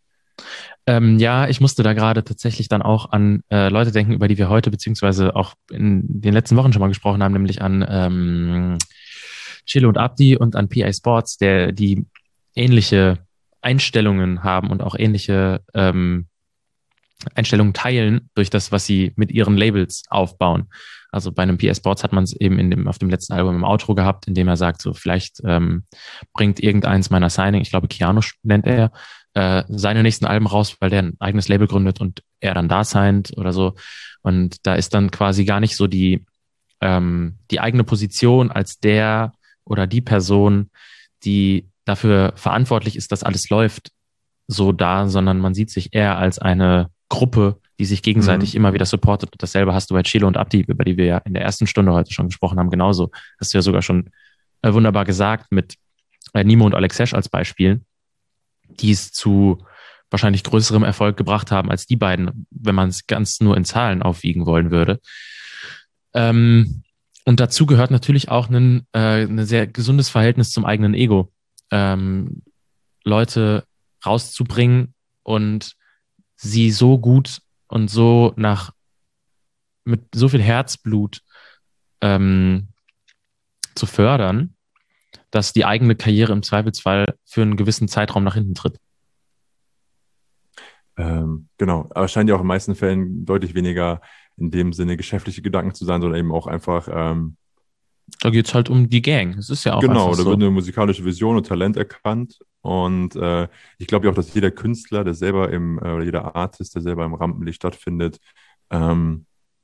Ähm, ja, ich musste da gerade tatsächlich dann auch an äh, Leute denken, über die wir heute beziehungsweise auch in den letzten Wochen schon mal gesprochen haben, nämlich an ähm, Chilo und Abdi und an P A Sports, der die ähnliche Einstellungen haben und auch ähnliche ähm, Einstellungen teilen durch das, was sie mit ihren Labels aufbauen. Also bei einem P A Sports hat man es eben in dem, auf dem letzten Album im Outro gehabt, in dem er sagt, so vielleicht ähm, bringt irgendeins meiner Signing, ich glaube Keanu nennt er, äh, seine nächsten Alben raus, weil der ein eigenes Label gründet und er dann da signed oder so. Und da ist dann quasi gar nicht so die, ähm, die eigene Position als der oder die Person, die dafür verantwortlich ist, dass alles läuft, so da, sondern man sieht sich eher als eine Gruppe, die sich gegenseitig mhm. immer wieder supportet. Und dasselbe hast du bei Chilo und Abdi, über die wir ja in der ersten Stunde heute schon gesprochen haben, genauso. Hast du ja sogar schon äh, wunderbar gesagt mit äh, Nimo und Alexesh als Beispiel, die es zu wahrscheinlich größerem Erfolg gebracht haben als die beiden, wenn man es ganz nur in Zahlen aufwiegen wollen würde. Ähm, und dazu gehört natürlich auch ein, äh, ein sehr gesundes Verhältnis zum eigenen Ego. Ähm, Leute rauszubringen und sie so gut und so nach mit so viel Herzblut ähm, zu fördern, dass die eigene Karriere im Zweifelsfall für einen gewissen Zeitraum nach hinten tritt. Ähm, genau, aber es scheint ja auch in den meisten Fällen deutlich weniger in dem Sinne geschäftliche Gedanken zu sein, sondern eben auch einfach ähm, Da geht es halt um die Gang. Es ist ja auch Genau, einfach da so. wird eine musikalische Vision und Talent erkannt. Und äh, ich glaube ja auch, dass jeder Künstler, der selber im, äh, oder jeder Artist, der selber im Rampenlicht stattfindet, ähm,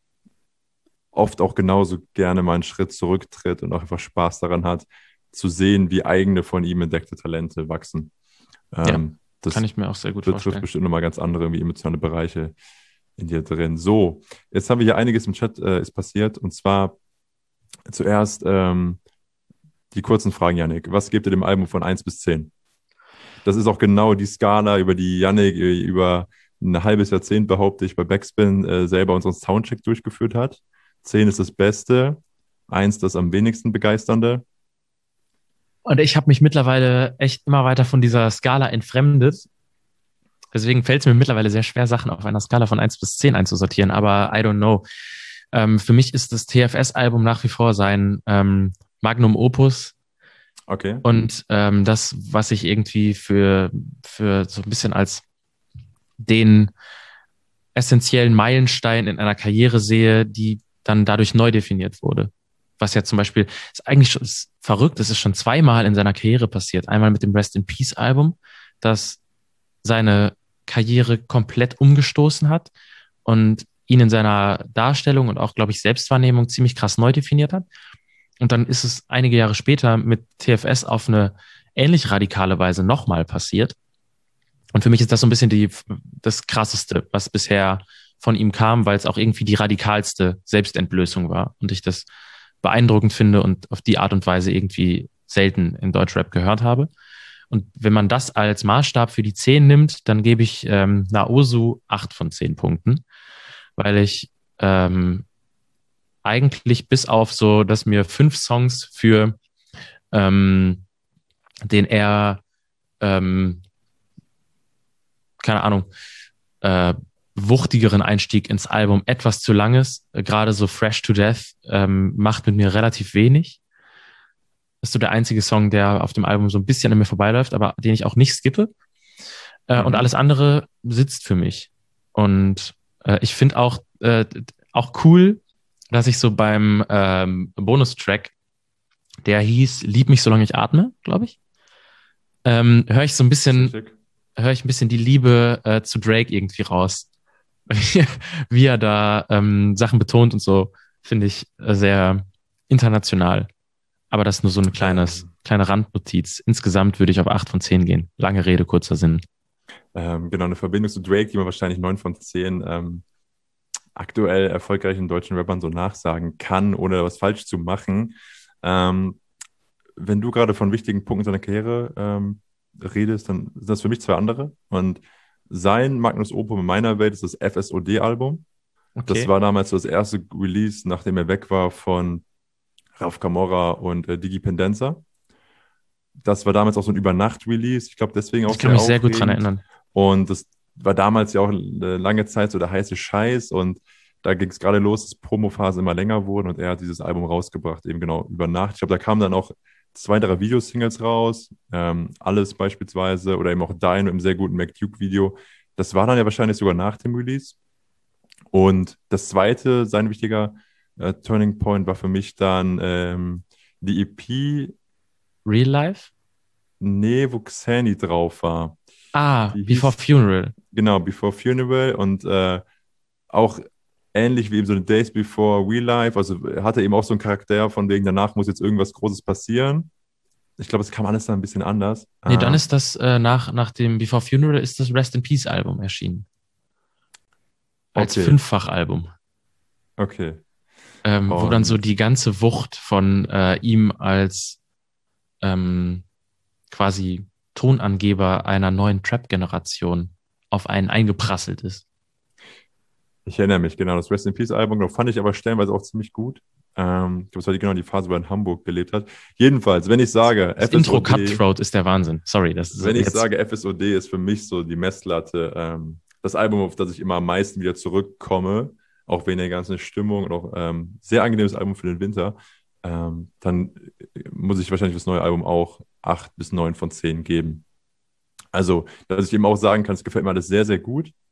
oft auch genauso gerne mal einen Schritt zurücktritt und auch einfach Spaß daran hat, zu sehen, wie eigene von ihm entdeckte Talente wachsen. Ja, Ähm, kann das ich mir auch sehr gut betrifft vorstellen. bestimmt nochmal ganz andere irgendwie emotionale Bereiche in dir drin. So, jetzt haben wir hier einiges im Chat äh, ist passiert. Und zwar zuerst ähm, die kurzen Fragen, Yannick. Was gebt ihr dem Album von eins bis zehn? Das ist auch genau die Skala, über die Yannick äh, über ein halbes Jahrzehnt, behaupte ich, bei Backspin äh, selber unseren Soundcheck durchgeführt hat. zehn ist das Beste, eins das am wenigsten begeisternde. Und ich habe mich mittlerweile echt immer weiter von dieser Skala entfremdet. Deswegen fällt es mir mittlerweile sehr schwer, Sachen auf einer Skala von eins bis zehn einzusortieren. Aber I don't know. Ähm, für mich ist das T F S-Album nach wie vor sein ähm, Magnum Opus. Okay. Und ähm, das, was ich irgendwie für, für so ein bisschen als den essentiellen Meilenstein in einer Karriere sehe, die dann dadurch neu definiert wurde. Was ja zum Beispiel, ist eigentlich schon ist verrückt, es ist schon zweimal in seiner Karriere passiert. Einmal mit dem Rest in Peace Album, das seine Karriere komplett umgestoßen hat und ihn in seiner Darstellung und auch, glaube ich, Selbstwahrnehmung ziemlich krass neu definiert hat. Und dann ist es einige Jahre später mit T F S auf eine ähnlich radikale Weise nochmal passiert. Und für mich ist das so ein bisschen die, das Krasseste, was bisher von ihm kam, weil es auch irgendwie die radikalste Selbstentblößung war. Und ich das beeindruckend finde und auf die Art und Weise irgendwie selten in Deutschrap gehört habe. Und wenn man das als Maßstab für die zehn nimmt, dann gebe ich ähm, Naosu acht von zehn Punkten, weil ich ähm, eigentlich bis auf so, dass mir fünf Songs für ähm, den eher, ähm, keine Ahnung, äh, wuchtigeren Einstieg ins Album etwas zu lang ist. Äh, Gerade so Fresh to Death ähm, macht mit mir relativ wenig. Das ist so der einzige Song, der auf dem Album so ein bisschen an mir vorbeiläuft, aber den ich auch nicht skippe. Äh, Mhm. Und alles andere sitzt für mich. Und äh, ich finde auch, äh, auch cool, dass ich so beim ähm, Bonustrack, der hieß Lieb mich, solange ich atme, glaube ich, ähm, höre ich so ein bisschen, Richtig. höre ich ein bisschen die Liebe äh, zu Drake irgendwie raus. Wie, wie er da ähm, Sachen betont und so, finde ich äh, sehr international. Aber das ist nur so ein kleines, Ähm, kleine Randnotiz. Insgesamt würde ich auf acht von zehn gehen. Lange Rede, kurzer Sinn. ähm, genau, eine Verbindung zu Drake, die man wahrscheinlich neun von zehn ähm, aktuell erfolgreichen deutschen Rappern so nachsagen kann, ohne was falsch zu machen. Ähm, wenn du gerade von wichtigen Punkten seiner Karriere ähm, redest, dann sind das für mich zwei andere. Und sein Magnus Opus in meiner Welt ist das F S O D-Album. Das Okay. war damals so das erste Release, nachdem er weg war von Raf Camorra und äh, Digi Pendenza. Das war damals auch so ein Übernacht-Release. Ich glaube, deswegen auch Ich kann sehr mich sehr gut dran aufregend. erinnern. Und das war damals ja auch eine lange Zeit so der heiße Scheiß. Und da ging es gerade los, dass Promophase immer länger wurden. Und er hat dieses Album rausgebracht, eben genau über Nacht. Ich glaube, da kamen dann auch zwei, drei Videosingles raus. Ähm, Alles beispielsweise oder eben auch Dine mit einem sehr guten Mac Duke-Video. Das war dann ja wahrscheinlich sogar nach dem Release. Und das zweite, sein wichtiger äh, Turning Point war für mich dann ähm, die E P, Real Life? nee, wo Xani drauf war. Ah, Die Before hieß, Funeral. genau, Before Funeral und äh, auch ähnlich wie eben so eine Days Before Real Life, also hatte eben auch so einen Charakter von wegen, danach muss jetzt irgendwas Großes passieren. Ich glaube, es kam alles dann ein bisschen anders. Nee, dann Ähm, ist das äh, nach, nach dem Before Funeral ist das Rest in Peace Album erschienen. Als okay, Fünffach-Album. okay. Ähm, wo dann so Und die ganze Wucht von äh, ihm als ähm, quasi Tonangeber einer neuen Trap-Generation auf einen eingeprasselt ist. ich erinnere mich, genau, das Rest in Peace Album, genau, fand ich aber stellenweise auch ziemlich gut. Ähm, ich glaube, es war die, genau die Phase, wo er in Hamburg gelebt hat. Jedenfalls, wenn ich sage, Das Intro F S O D, Cutthroat ist der Wahnsinn. Sorry, das ist wenn ich jetzt. sage, F S O D ist für mich so die Messlatte, ähm, das Album, auf das ich immer am meisten wieder zurückkomme, auch wegen der ganzen Stimmung und auch ähm, sehr angenehmes Album für den Winter, ähm, dann muss ich wahrscheinlich fürs neue Album auch acht bis neun von zehn geben. Also, dass ich eben auch sagen kann, es gefällt mir alles sehr, sehr gut.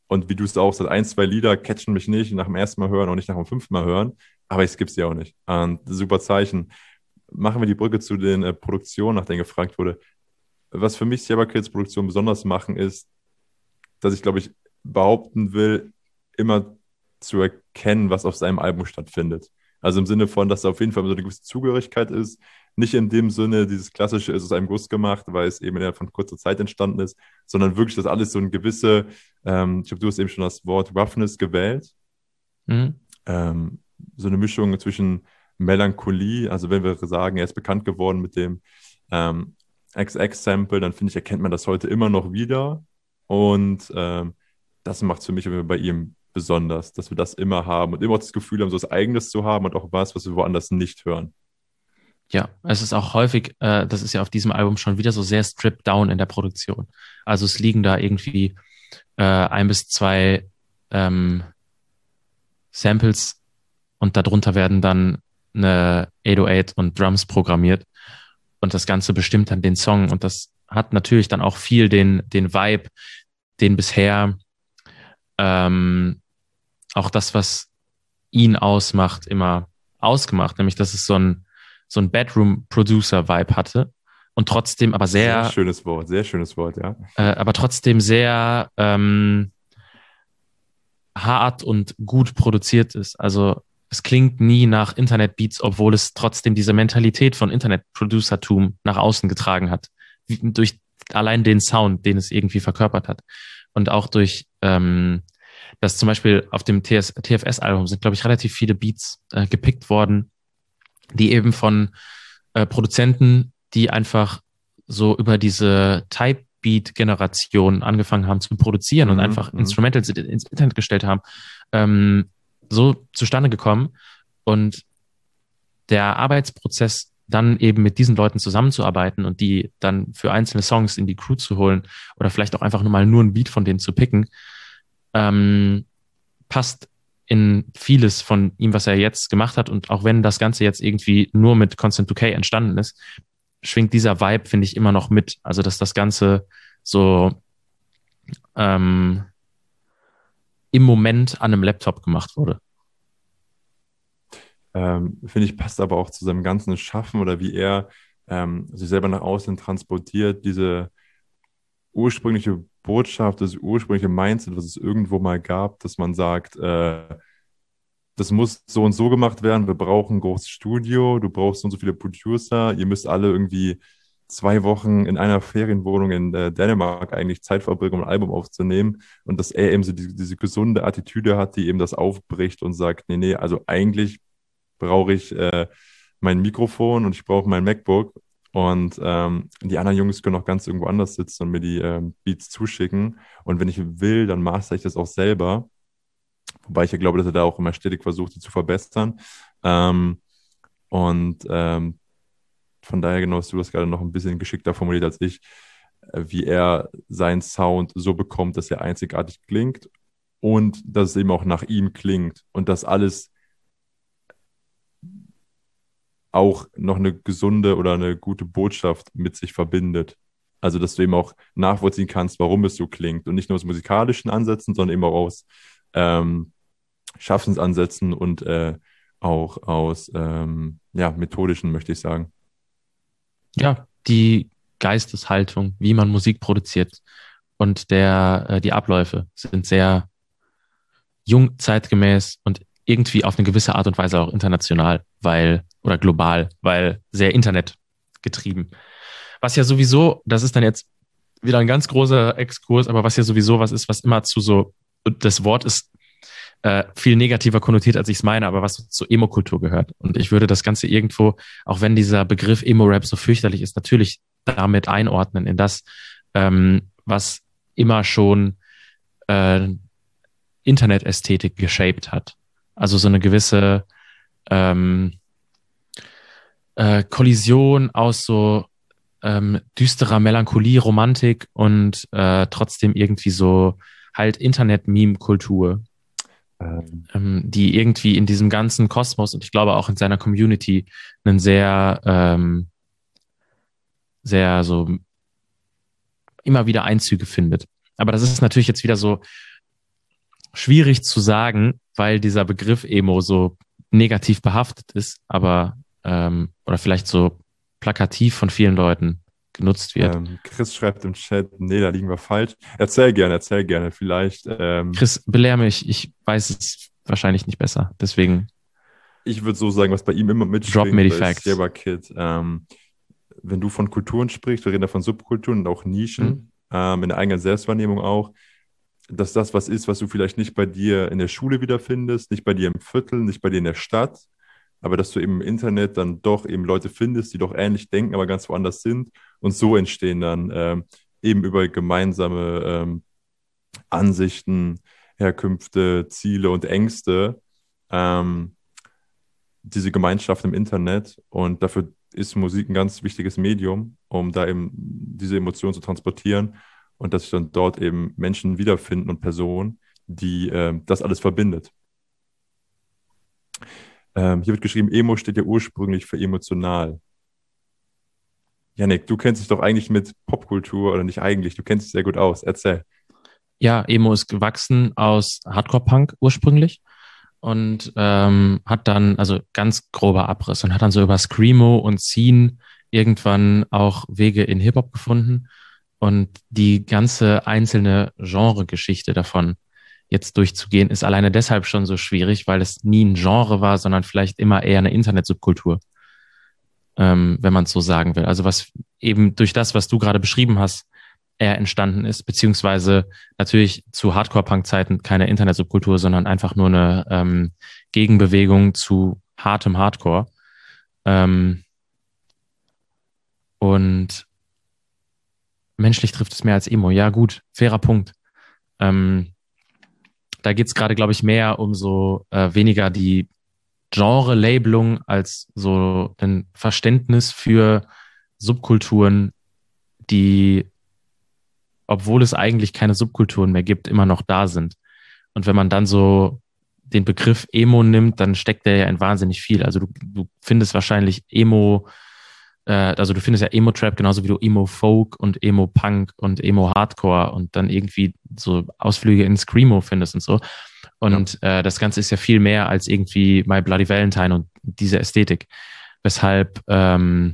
Und wie du es auch sagst, ein, zwei Lieder catchen mich nicht nach dem ersten Mal hören und nicht nach dem fünften Mal hören, aber ich skippe sie auch nicht. Und super Zeichen. Machen wir die Brücke zu den äh, Produktionen, nach denen gefragt wurde. Was für mich Sierra Kills Produktion besonders machen, ist, dass ich, glaube ich, behaupten will, immer zu erkennen, was auf seinem Album stattfindet. Also im Sinne von, dass da auf jeden Fall so eine gewisse Zugehörigkeit ist. Nicht in dem Sinne, dieses klassische ist aus einem Guss gemacht, weil es eben innerhalb von kurzer Zeit entstanden ist, sondern wirklich, dass alles so ein gewisse, ähm, ich glaube, du hast eben schon das Wort Roughness gewählt. Mhm. Ähm, so eine Mischung zwischen Melancholie, also wenn wir sagen, er ist bekannt geworden mit dem ähm, X X-Sample, dann finde ich, erkennt man das heute immer noch wieder. Und ähm, das macht es für mich bei ihm besonders, dass wir das immer haben und immer auch das Gefühl haben, so was Eigenes zu haben und auch was, was wir woanders nicht hören. Ja, es ist auch häufig, äh, das ist ja auf diesem Album schon wieder so sehr stripped down in der Produktion. Also es liegen da irgendwie äh, ein bis zwei ähm, Samples und darunter werden dann eine acht null acht und Drums programmiert und das Ganze bestimmt dann den Song und das hat natürlich dann auch viel den, den Vibe, den bisher ähm, auch das, was ihn ausmacht, immer ausgemacht, nämlich dass es so ein so ein Bedroom-Producer-Vibe hatte und trotzdem aber sehr... Sehr schönes Wort, sehr schönes Wort, ja. Äh, aber trotzdem sehr ähm, hart und gut produziert ist. Also es klingt nie nach Internet-Beats, obwohl es trotzdem diese Mentalität von Internet-Producertum nach außen getragen hat. Wie, durch allein den Sound, den es irgendwie verkörpert hat. Und auch durch... Ähm, dass zum Beispiel auf dem T F S-Album sind, glaube ich, relativ viele Beats äh, gepickt worden, die eben von äh, Produzenten, die einfach so über diese Type-Beat-Generation angefangen haben zu produzieren mhm, und einfach mhm. Instrumentals ins Internet gestellt haben, ähm, so zustande gekommen. Und der Arbeitsprozess, dann eben mit diesen Leuten zusammenzuarbeiten und die dann für einzelne Songs in die Crew zu holen oder vielleicht auch einfach nur mal nur ein Beat von denen zu picken, ähm, passt in vieles von ihm, was er jetzt gemacht hat. Und auch wenn das Ganze jetzt irgendwie nur mit Constant two K entstanden ist, schwingt dieser Vibe, finde ich, immer noch mit. Also, dass das Ganze so ähm, im Moment an einem Laptop gemacht wurde. Ähm, finde ich, passt aber auch zu seinem ganzen Schaffen oder wie er ähm, sich selber nach außen transportiert, diese ursprüngliche Botschaft, das ursprüngliche Mindset, was es irgendwo mal gab, dass man sagt, äh, das muss so und so gemacht werden, wir brauchen ein großes Studio, du brauchst so und so viele Producer, ihr müsst alle irgendwie zwei Wochen in einer Ferienwohnung in äh, Dänemark eigentlich Zeit verbringen, um ein Album aufzunehmen und dass er eben so die, diese gesunde Attitüde hat, die eben das aufbricht und sagt, nee, nee, also eigentlich brauche ich äh, mein Mikrofon und ich brauche mein MacBook. Und ähm, die anderen Jungs können auch ganz irgendwo anders sitzen und mir die ähm, Beats zuschicken. Und wenn ich will, dann master ich das auch selber. Wobei ich ja glaube, dass er da auch immer stetig versucht, die zu verbessern. Ähm, und ähm, von daher, genau, hast du das gerade noch ein bisschen geschickter formuliert als ich, äh, wie er seinen Sound so bekommt, dass er einzigartig klingt und dass es eben auch nach ihm klingt. Und das alles auch noch eine gesunde oder eine gute Botschaft mit sich verbindet. Also, dass du eben auch nachvollziehen kannst, warum es so klingt. Und nicht nur aus musikalischen Ansätzen, sondern eben auch aus ähm, Schaffensansätzen und äh, auch aus ähm, ja, methodischen, möchte ich sagen. Ja, die Geisteshaltung, wie man Musik produziert und der äh, die Abläufe sind sehr jung, zeitgemäß und irgendwie auf eine gewisse Art und Weise auch international, weil, oder global, weil sehr internetgetrieben. Was ja sowieso, das ist dann jetzt wieder ein ganz großer Exkurs, aber was ja sowieso was ist, was immer zu so, das Wort ist äh, viel negativer konnotiert, als ich es meine, aber was zur Emo-Kultur gehört. Und ich würde das Ganze irgendwo, auch wenn dieser Begriff Emo-Rap so fürchterlich ist, natürlich damit einordnen in das, ähm, was immer schon äh, Internet-Ästhetik geshaped hat. Also so eine gewisse ähm, äh, Kollision aus so ähm, düsterer Melancholie, Romantik und äh, trotzdem irgendwie so halt Internet-Meme-Kultur, ähm. Ähm, die irgendwie in diesem ganzen Kosmos und ich glaube auch in seiner Community einen sehr, ähm, sehr so immer wieder Einzüge findet. Aber das ist natürlich jetzt wieder so schwierig zu sagen, weil dieser Begriff Emo so negativ behaftet ist, aber ähm, oder vielleicht so plakativ von vielen Leuten genutzt wird. Ähm, Chris schreibt im Chat, nee, da liegen wir falsch. Erzähl gerne, erzähl gerne. Vielleicht. Ähm, Chris, belehr mich, ich weiß es wahrscheinlich nicht besser. Deswegen ich würde so sagen, was bei ihm immer mitschwingt, drop mir die bei Facts. Sierra Kid, ähm, wenn du von Kulturen sprichst, wir reden da von Subkulturen und auch Nischen, Mhm. ähm, in der eigenen Selbstwahrnehmung auch, dass das was ist, was du vielleicht nicht bei dir in der Schule wiederfindest, nicht bei dir im Viertel, nicht bei dir in der Stadt, aber dass du eben im Internet dann doch eben Leute findest, die doch ähnlich denken, aber ganz woanders sind. Und so entstehen dann ähm, eben über gemeinsame ähm, Ansichten, Herkünfte, Ziele und Ängste ähm, diese Gemeinschaft im Internet. Und dafür ist Musik ein ganz wichtiges Medium, um da eben diese Emotionen zu transportieren und dass sich dann dort eben Menschen wiederfinden und Personen, die ähm, das alles verbindet. Ähm, hier wird geschrieben, Emo steht ja ursprünglich für emotional. Yannick, du kennst dich doch eigentlich mit Popkultur, oder nicht eigentlich, du kennst dich sehr gut aus. Erzähl. Ja, Emo ist gewachsen aus Hardcore-Punk ursprünglich und ähm, hat dann, also ganz grober Abriss, und hat dann so über Screamo und Scene irgendwann auch Wege in Hip-Hop gefunden und die ganze einzelne Genregeschichte davon jetzt durchzugehen, ist alleine deshalb schon so schwierig, weil es nie ein Genre war, sondern vielleicht immer eher eine Internetsubkultur, ähm, wenn man es so sagen will. Also was eben durch das, was du gerade beschrieben hast, eher entstanden ist, beziehungsweise natürlich zu Hardcore-Punk-Zeiten keine Internetsubkultur, sondern einfach nur eine ähm, Gegenbewegung zu hartem Hardcore. Ähm, und menschlich trifft es mehr als Emo. Ja, gut, fairer Punkt. Ähm, da geht es gerade, glaube ich, mehr um so äh, weniger die Genre-Labelung als so ein Verständnis für Subkulturen, die, obwohl es eigentlich keine Subkulturen mehr gibt, immer noch da sind. Und wenn man dann so den Begriff Emo nimmt, dann steckt der ja in wahnsinnig viel. Also du, du findest wahrscheinlich Emo, äh, also du findest ja Emo-Trap genauso wie du Emo-Folk und Emo-Punk und Emo-Hardcore und dann irgendwie so Ausflüge in Screamo findest und so. Und ja. äh, das Ganze ist ja viel mehr als irgendwie My Bloody Valentine und diese Ästhetik. Weshalb, ähm,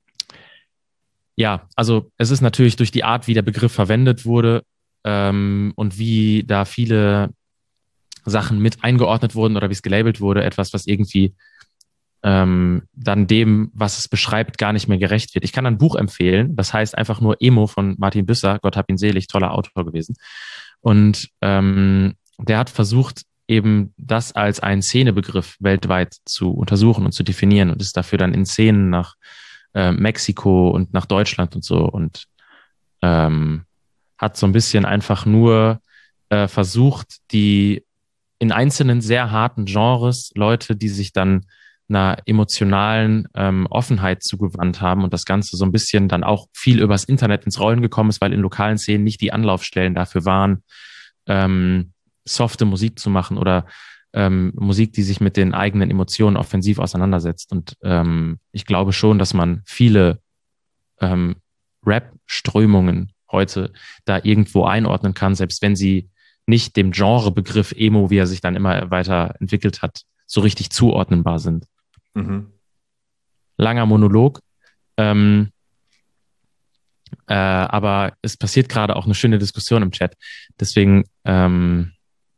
ja, also es ist natürlich durch die Art, wie der Begriff verwendet wurde ähm, und wie da viele Sachen mit eingeordnet wurden oder wie es gelabelt wurde, etwas, was irgendwie ähm, dann dem, was es beschreibt, gar nicht mehr gerecht wird. Ich kann ein Buch empfehlen, das heißt einfach nur Emo von Martin Büsser, Gott hab ihn selig, toller Autor gewesen. Und ähm, der hat versucht, eben das als einen Szenebegriff weltweit zu untersuchen und zu definieren und ist dafür dann in Szenen nach äh, Mexiko und nach Deutschland und so und ähm, hat so ein bisschen einfach nur äh, versucht, die in einzelnen sehr harten Genres Leute, die sich dann einer emotionalen ähm, Offenheit zugewandt haben und das Ganze so ein bisschen dann auch viel übers Internet ins Rollen gekommen ist, weil in lokalen Szenen nicht die Anlaufstellen dafür waren, ähm, softe Musik zu machen oder ähm, Musik, die sich mit den eigenen Emotionen offensiv auseinandersetzt. Und ähm, ich glaube schon, dass man viele ähm, Rap-Strömungen heute da irgendwo einordnen kann, selbst wenn sie nicht dem Genrebegriff Emo, wie er sich dann immer weiter entwickelt hat, so richtig zuordnenbar sind. Mhm. Langer Monolog. Ähm, äh, aber es passiert gerade auch eine schöne Diskussion im Chat. Deswegen ähm,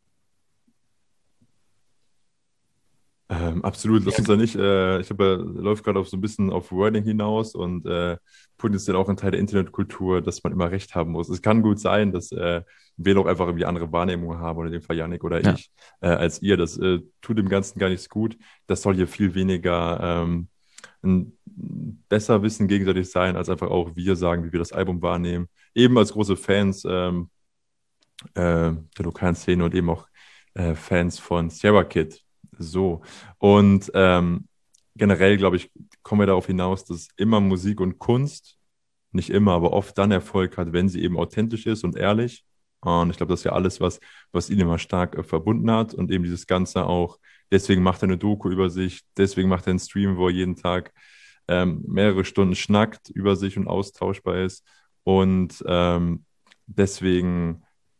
Ähm, absolut, lass uns da nicht, äh, ich glaube, er läuft gerade auf so ein bisschen auf Wording hinaus und äh, potenziell auch ein Teil der Internetkultur, dass man immer recht haben muss. Es kann gut sein, dass äh, wir doch einfach irgendwie andere Wahrnehmungen haben, oder in dem Fall Yannick oder Ja. ich, äh, als ihr. Das äh, tut dem Ganzen gar nichts gut. Das soll hier viel weniger ähm, ein besser Wissen gegenseitig sein, als einfach auch wir sagen, wie wir das Album wahrnehmen. Eben als große Fans ähm, äh, der lokalen Szene und eben auch äh, Fans von Sierra Kid. So, und ähm, generell, glaube ich, kommen wir darauf hinaus, dass immer Musik und Kunst, nicht immer, aber oft dann Erfolg hat, wenn sie eben authentisch ist und ehrlich. Und ich glaube, das ist ja alles, was, was ihn immer stark äh, verbunden hat und eben dieses Ganze auch, deswegen macht er eine Doku über sich, deswegen macht er einen Stream, wo er jeden Tag ähm, mehrere Stunden schnackt über sich und austauschbar ist und ähm, deswegen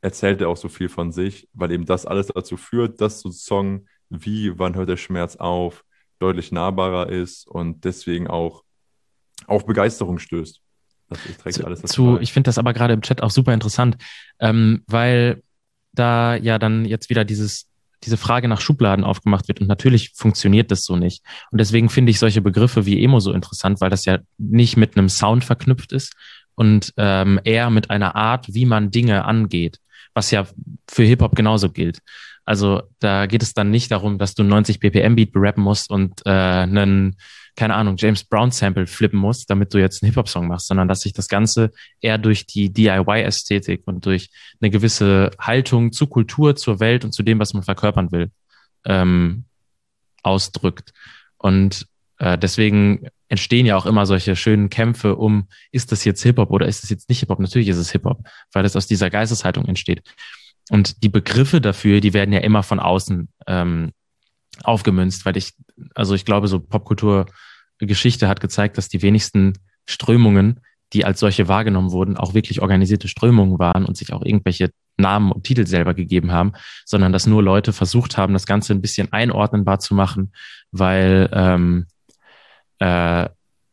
erzählt er auch so viel von sich, weil eben das alles dazu führt, dass so ein Song wie Wann hört der Schmerz auf deutlich nahbarer ist und deswegen auch auf Begeisterung stößt. Das trägt zu, alles dazu zu, bei. ich finde das aber gerade im Chat auch super interessant, ähm, weil da ja dann jetzt wieder dieses, diese Frage nach Schubladen aufgemacht wird und natürlich funktioniert das so nicht. Und deswegen finde ich solche Begriffe wie Emo so interessant, weil das ja nicht mit einem Sound verknüpft ist und ähm, eher mit einer Art, wie man Dinge angeht, was ja für Hip-Hop genauso gilt. Also da geht es dann nicht darum, dass du einen neunzig B P M Beat berappen musst und äh, einen, keine Ahnung, James Brown Sample flippen musst, damit du jetzt einen Hip-Hop-Song machst, sondern dass sich das Ganze eher durch die D I Y-Ästhetik und durch eine gewisse Haltung zur Kultur, zur Welt und zu dem, was man verkörpern will, ähm, ausdrückt. Und äh, deswegen entstehen ja auch immer solche schönen Kämpfe um, ist das jetzt Hip-Hop oder ist das jetzt nicht Hip-Hop? Natürlich ist es Hip-Hop, weil es aus dieser Geisteshaltung entsteht. Und die Begriffe dafür, die werden ja immer von außen ähm, aufgemünzt, weil ich, also ich glaube, so Popkulturgeschichte hat gezeigt, dass die wenigsten Strömungen, die als solche wahrgenommen wurden, auch wirklich organisierte Strömungen waren und sich auch irgendwelche Namen und Titel selber gegeben haben, sondern dass nur Leute versucht haben, das Ganze ein bisschen einordnenbar zu machen, weil ähm, äh,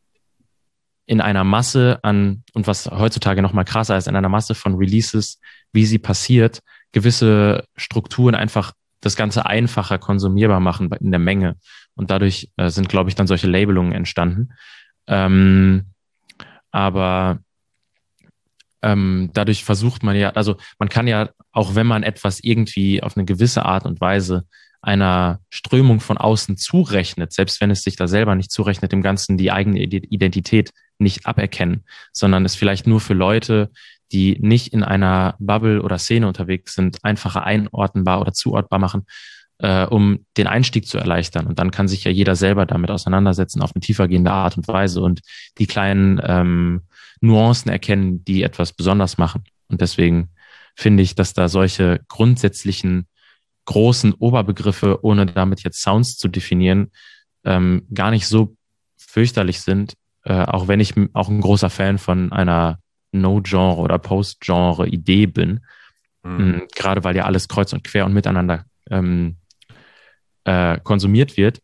in einer Masse an, und was heutzutage noch mal krasser ist, in einer Masse von Releases, wie sie passiert, gewisse Strukturen einfach das Ganze einfacher konsumierbar machen in der Menge. Und dadurch äh, sind, glaube ich, dann solche Labelungen entstanden. Ähm, aber ähm, dadurch versucht man ja, also man kann ja, auch wenn man etwas irgendwie auf eine gewisse Art und Weise einer Strömung von außen zurechnet, selbst wenn es sich da selber nicht zurechnet, dem Ganzen die eigene Identität nicht aberkennen, sondern es vielleicht nur für Leute, die nicht in einer Bubble oder Szene unterwegs sind, einfacher einordnbar oder zuordbar machen, äh, um den Einstieg zu erleichtern. Und dann kann sich ja jeder selber damit auseinandersetzen auf eine tiefergehende Art und Weise und die kleinen ähm, Nuancen erkennen, die etwas besonders machen. Und deswegen finde ich, dass da solche grundsätzlichen großen Oberbegriffe, ohne damit jetzt Sounds zu definieren, ähm, gar nicht so fürchterlich sind, äh, auch wenn ich auch ein großer Fan von einer No-Genre oder Post-Genre-Idee bin, mhm. gerade weil ja alles kreuz und quer und miteinander ähm, äh, konsumiert wird.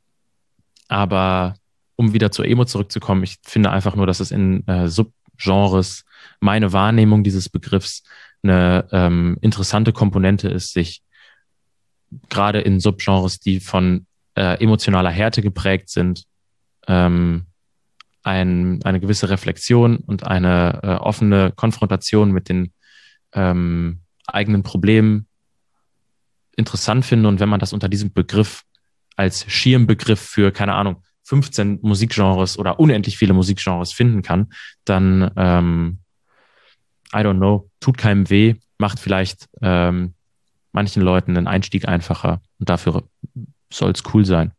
Aber um wieder zur Emo zurückzukommen, ich finde einfach nur, dass es in äh, Subgenres meine Wahrnehmung dieses Begriffs eine ähm, interessante Komponente ist, sich gerade in Subgenres, die von äh, emotionaler Härte geprägt sind, ähm, ein, eine gewisse Reflexion und eine äh, offene Konfrontation mit den ähm, eigenen Problemen interessant finde. Und wenn man das unter diesem Begriff als Schirmbegriff für, keine Ahnung, fünfzehn Musikgenres oder unendlich viele Musikgenres finden kann, dann, ähm, I don't know, tut keinem weh, macht vielleicht ähm, manchen Leuten den Einstieg einfacher und dafür soll es cool sein.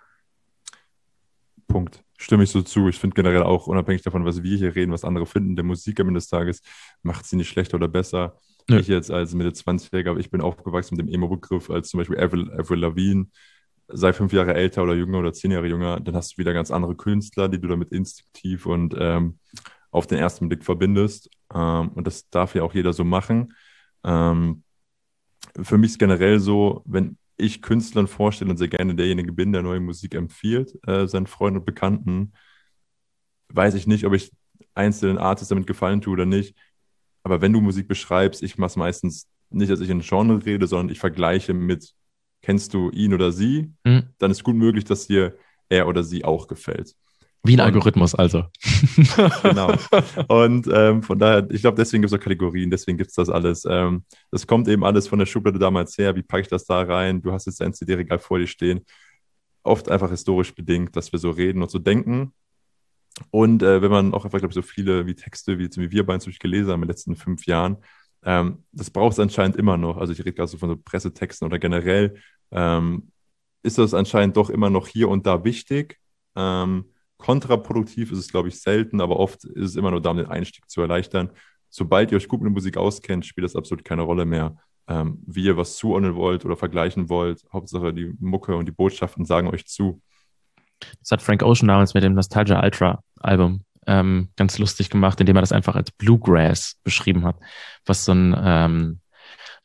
Punkt. Stimme ich so zu. Ich finde generell auch, unabhängig davon, was wir hier reden, was andere finden, der Musik am Ende des Tages macht sie nicht schlechter oder besser. Nö. Ich jetzt als Mitte zwanzigjähriger, ich bin aufgewachsen mit dem Emo-Begriff, als zum Beispiel Avril, Avril Lavigne, sei fünf Jahre älter oder jünger oder zehn Jahre jünger, dann hast du wieder ganz andere Künstler, die du damit instinktiv und ähm, auf den ersten Blick verbindest. Ähm, und das darf ja auch jeder so machen. Ähm, für mich ist generell so, wenn ich Künstlern vorstelle und sehr gerne derjenige bin, der neue Musik empfiehlt, äh, seinen Freunden und Bekannten, weiß ich nicht, ob ich einzelnen Artists damit gefallen tue oder nicht. Aber wenn du Musik beschreibst, ich mache es meistens nicht, dass ich in Genre rede, sondern ich vergleiche mit, kennst du ihn oder sie, mhm. dann ist gut möglich, dass dir er oder sie auch gefällt. Wie ein und, Algorithmus also. Genau. Und ähm, von daher, ich glaube, deswegen gibt es auch Kategorien, deswegen gibt es das alles. Ähm, das kommt eben alles von der Schublade damals her. Wie packe ich das da rein? Du hast jetzt dein C D-Regal vor dir stehen. Oft einfach historisch bedingt, dass wir so reden und so denken. Und äh, wenn man auch einfach, glaube ich, so viele wie Texte, wie, wie wir beide gelesen haben in den letzten fünf Jahren, ähm, das braucht es anscheinend immer noch. Also ich rede gerade so von so Pressetexten oder generell, ähm, ist das anscheinend doch immer noch hier und da wichtig. Ähm, Kontraproduktiv ist es, glaube ich, selten, aber oft ist es immer nur da, um den Einstieg zu erleichtern. Sobald ihr euch gut mit der Musik auskennt, spielt das absolut keine Rolle mehr, ähm, wie ihr was zuordnen wollt oder vergleichen wollt. Hauptsache die Mucke und die Botschaften sagen euch zu. Das hat Frank Ocean damals mit dem Nostalgia Ultra Album ähm, ganz lustig gemacht, indem er das einfach als Bluegrass beschrieben hat, was so ein ähm,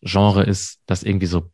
Genre ist, das irgendwie so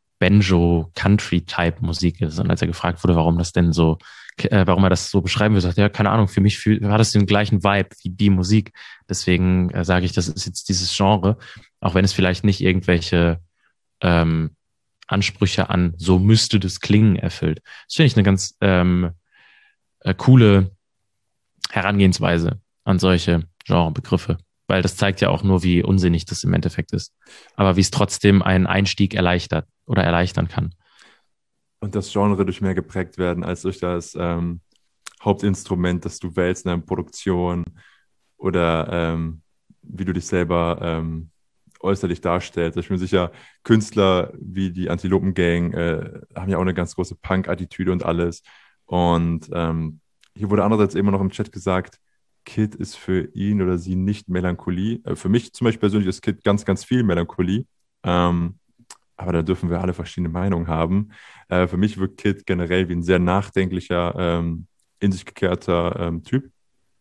Banjo-Country-Type-Musik ist. Und als er gefragt wurde, warum das denn so, äh, warum er das so beschreiben würde, sagt er, ja, keine Ahnung, für mich fühl, hat das den gleichen Vibe wie die Musik. Deswegen äh, sage ich, das ist jetzt dieses Genre, auch wenn es vielleicht nicht irgendwelche ähm, Ansprüche an so müsste das klingen erfüllt. Das finde ich eine ganz ähm, äh, coole Herangehensweise an solche Genrebegriffe, weil das zeigt ja auch nur, wie unsinnig das im Endeffekt ist, aber wie es trotzdem einen Einstieg erleichtert oder erleichtern kann. Und das Genre durch mehr geprägt werden als durch das ähm, Hauptinstrument, das du wählst in einer Produktion oder ähm, wie du dich selber ähm, äußerlich darstellst. Ich bin sicher, Künstler wie die Antilopen-Gang äh, haben ja auch eine ganz große Punk-Attitüde und alles. Und ähm, hier wurde andererseits immer noch im Chat gesagt, Kid ist für ihn oder sie nicht Melancholie. Äh, für mich zum Beispiel persönlich ist Kid ganz, ganz viel Melancholie. Ähm, aber da dürfen wir alle verschiedene Meinungen haben. Äh, für mich wirkt Kid generell wie ein sehr nachdenklicher, ähm, in sich gekehrter ähm, Typ.